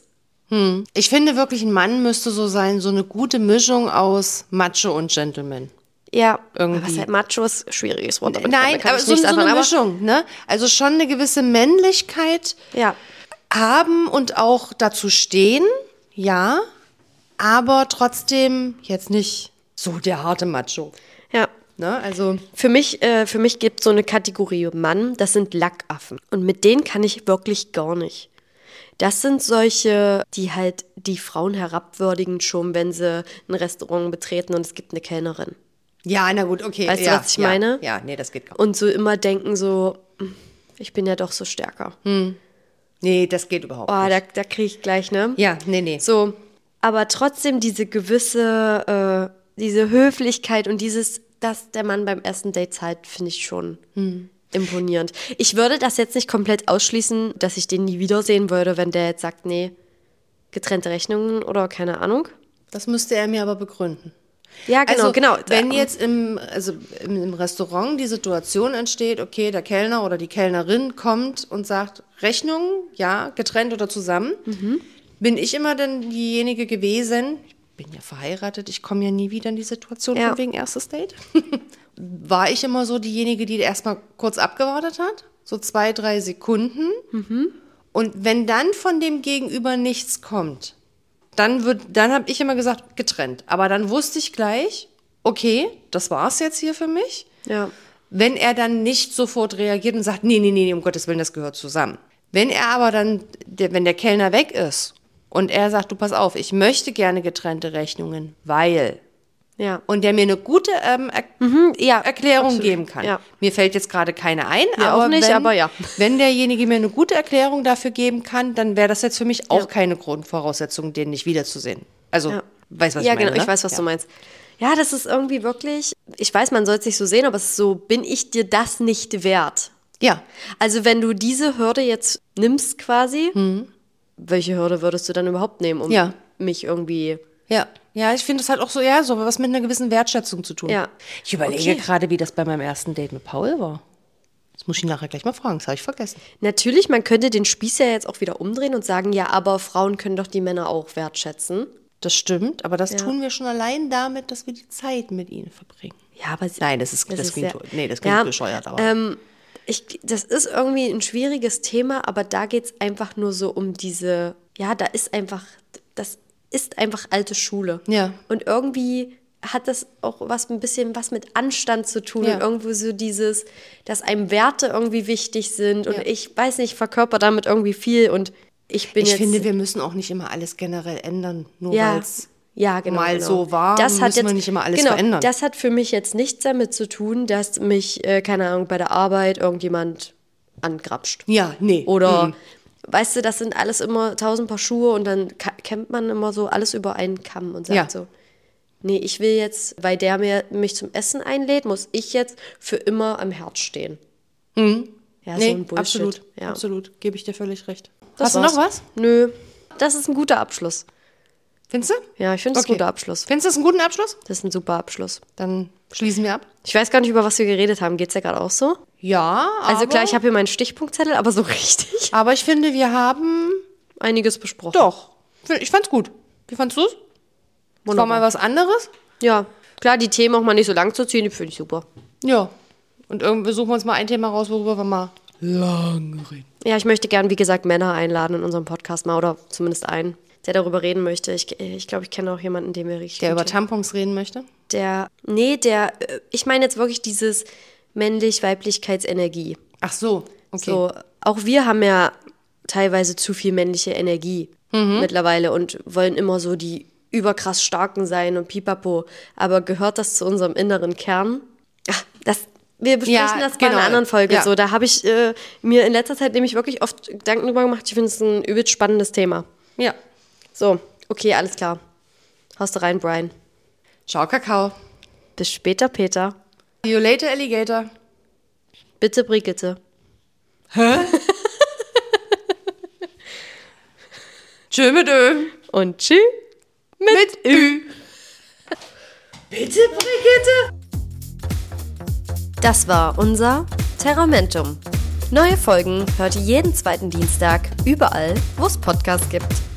Ich finde wirklich, ein Mann müsste so sein, so eine gute Mischung aus Macho und Gentleman. Ja, Irgendwie. was halt Macho ist, schwieriges Wort. Aber Nein, damit kann aber ich so, nichts so eine anfangen, Mischung, ne? Also schon eine gewisse Männlichkeit Aber, ja, haben und auch dazu stehen, ja, aber trotzdem jetzt nicht so der harte Macho. ja. Ne? Also Für mich, äh, für mich gibt es so eine Kategorie Mann, das sind Lackaffen. Und mit denen kann ich wirklich gar nicht. Das sind solche, die halt die Frauen herabwürdigen schon, wenn sie ein Restaurant betreten und es gibt eine Kellnerin. ja, na gut, okay. Weißt du, ja, was ich ja, meine? Ja, nee, das geht gar nicht. Und so immer denken so, ich bin ja doch so stärker. Nee, das geht überhaupt Oh, nicht. da, da kriege ich gleich, ne? Ja, nee, nee. So, aber trotzdem diese gewisse, äh, diese Höflichkeit und dieses, dass der Mann beim ersten Date zahlt, finde ich schon imponierend. Ich würde das jetzt nicht komplett ausschließen, dass ich den nie wiedersehen würde, wenn der jetzt sagt, nee, getrennte Rechnungen oder keine Ahnung. Das müsste er mir aber begründen. Ja, genau, also, genau. Wenn jetzt im, also im, im Restaurant die Situation entsteht, okay, der Kellner oder die Kellnerin kommt und sagt, Rechnung, ja, getrennt oder zusammen, bin ich immer dann diejenige gewesen, ich bin ja verheiratet, ich komme ja nie wieder in die Situation Ja. von wegen erstes Date, war ich immer so diejenige, die erstmal kurz abgewartet hat, so zwei, drei Sekunden. Mhm. Und wenn dann von dem Gegenüber nichts kommt, dann wird, dann habe ich immer gesagt, getrennt. Aber dann wusste ich gleich, okay, das war's jetzt hier für mich. Ja. Wenn er dann nicht sofort reagiert und sagt, nee, nee, nee, um Gottes Willen, das gehört zusammen. Wenn er aber dann, der, wenn der Kellner weg ist und er sagt, du pass auf, ich möchte gerne getrennte Rechnungen, weil... Ja. Und der mir eine gute ähm, er- Mhm, ja, Erklärung absolut. geben kann. Ja. Mir fällt jetzt gerade keine ein, Mir aber, auch nicht, wenn, aber ja. wenn derjenige mir eine gute Erklärung dafür geben kann, dann wäre das jetzt für mich auch Ja. keine Grundvoraussetzung, den nicht wiederzusehen. Also, Ja. weißt was ja, ich meine, genau, ich ne? weiß, was ja. du meinst. Ja, das ist irgendwie wirklich, ich weiß, man soll es nicht so sehen, aber es ist so, bin ich dir das nicht wert? Ja. Also wenn du diese Hürde jetzt nimmst quasi, Mhm. welche Hürde würdest du dann überhaupt nehmen, um Ja. mich irgendwie... Ja, ja, ich finde es halt auch so, ja, so was mit einer gewissen Wertschätzung zu tun. Ja. Ich überlege Okay. gerade, wie das bei meinem ersten Date mit Paul war. Das muss ich ihn nachher gleich mal fragen, das habe ich vergessen. Natürlich, man könnte den Spieß ja jetzt auch wieder umdrehen und sagen, ja, aber Frauen können doch die Männer auch wertschätzen. Das stimmt, aber das Ja. tun wir schon allein damit, dass wir die Zeit mit ihnen verbringen. Ja, aber Nein, das ist, das ist klingt, sehr- nee, das klingt Ja, bescheuert, aber. Ähm, ich, das ist irgendwie ein schwieriges Thema, aber da geht es einfach nur so um diese, ja, da ist einfach, das ist einfach alte Schule. Ja. Und irgendwie hat das auch was ein bisschen was mit Anstand zu tun Ja. und irgendwo so dieses, dass einem Werte irgendwie wichtig sind und Ja. ich weiß nicht, verkörper damit irgendwie viel und ich bin Ich jetzt... finde, wir müssen auch nicht immer alles generell ändern, nur ja, weil es ja, genau, mal genau. so war, das hat müssen wir jetzt, nicht immer alles genau, verändern. Das hat für mich jetzt nichts damit zu tun, dass mich, äh, keine Ahnung, bei der Arbeit irgendjemand angrapscht. Ja, nee. Oder, Mhm. weißt du, das sind alles immer tausend Paar Schuhe und dann ka- kämmt man immer so alles über einen Kamm und sagt Ja. so, nee, ich will jetzt, weil der mir, mich zum Essen einlädt, muss ich jetzt für immer am Herd stehen. Mhm. Ja, Nee, so ein Bullshit. absolut, Ja. absolut, gebe ich dir völlig recht. Das Hast du war's. noch was? Nö, das ist ein guter Abschluss. Findest du? Ja, ich finde das Okay. ein guter Abschluss. Findest du das einen guten Abschluss? Das ist ein super Abschluss. Dann schließen wir ab. Ich weiß gar nicht, über was wir geredet haben. Geht's ja gerade auch so? Ja, Also aber, klar, ich habe hier meinen Stichpunktzettel, aber so richtig aber ich finde, wir haben einiges besprochen. doch. Ich fand's gut. Wie fandst du's? Das war Wunderbar. mal was anderes. Ja, klar, die Themen auch mal nicht so lang zu ziehen, die finde ich super. Ja. Und irgendwie suchen wir uns mal ein Thema raus, worüber wir mal lange reden. Ja, ich möchte gern, wie gesagt, Männer einladen in unserem Podcast mal oder zumindest einen, der darüber reden möchte. Ich, ich glaube, ich kenne auch jemanden, den wir richtig Der gut über Tampons reden möchte. Der, nee, der, äh, ich meine jetzt wirklich dieses Männlich-Weiblichkeitsenergie. Ach so, okay. So, auch wir haben ja teilweise zu viel männliche Energie Mhm. mittlerweile und wollen immer so die überkrass Starken sein und pipapo. Aber gehört das zu unserem inneren Kern? Ach, das, wir besprechen Ja, das bei genau. einer anderen Folge. Ja. So, da habe ich äh, mir in letzter Zeit nämlich wirklich oft Gedanken drüber gemacht. Ich finde es ein übelst spannendes Thema. Ja. So, okay, alles klar. Haust du rein, Brian. Ciao, Kakao. Bis später, Peter. See you later, Alligator. Bitte, Brigitte. Tschö mit Ö. Und tschüss. Mit Ü. Bitte, Brigitte. Das war unser Terramentum. Neue Folgen hört ihr jeden zweiten Dienstag überall, wo es Podcasts gibt.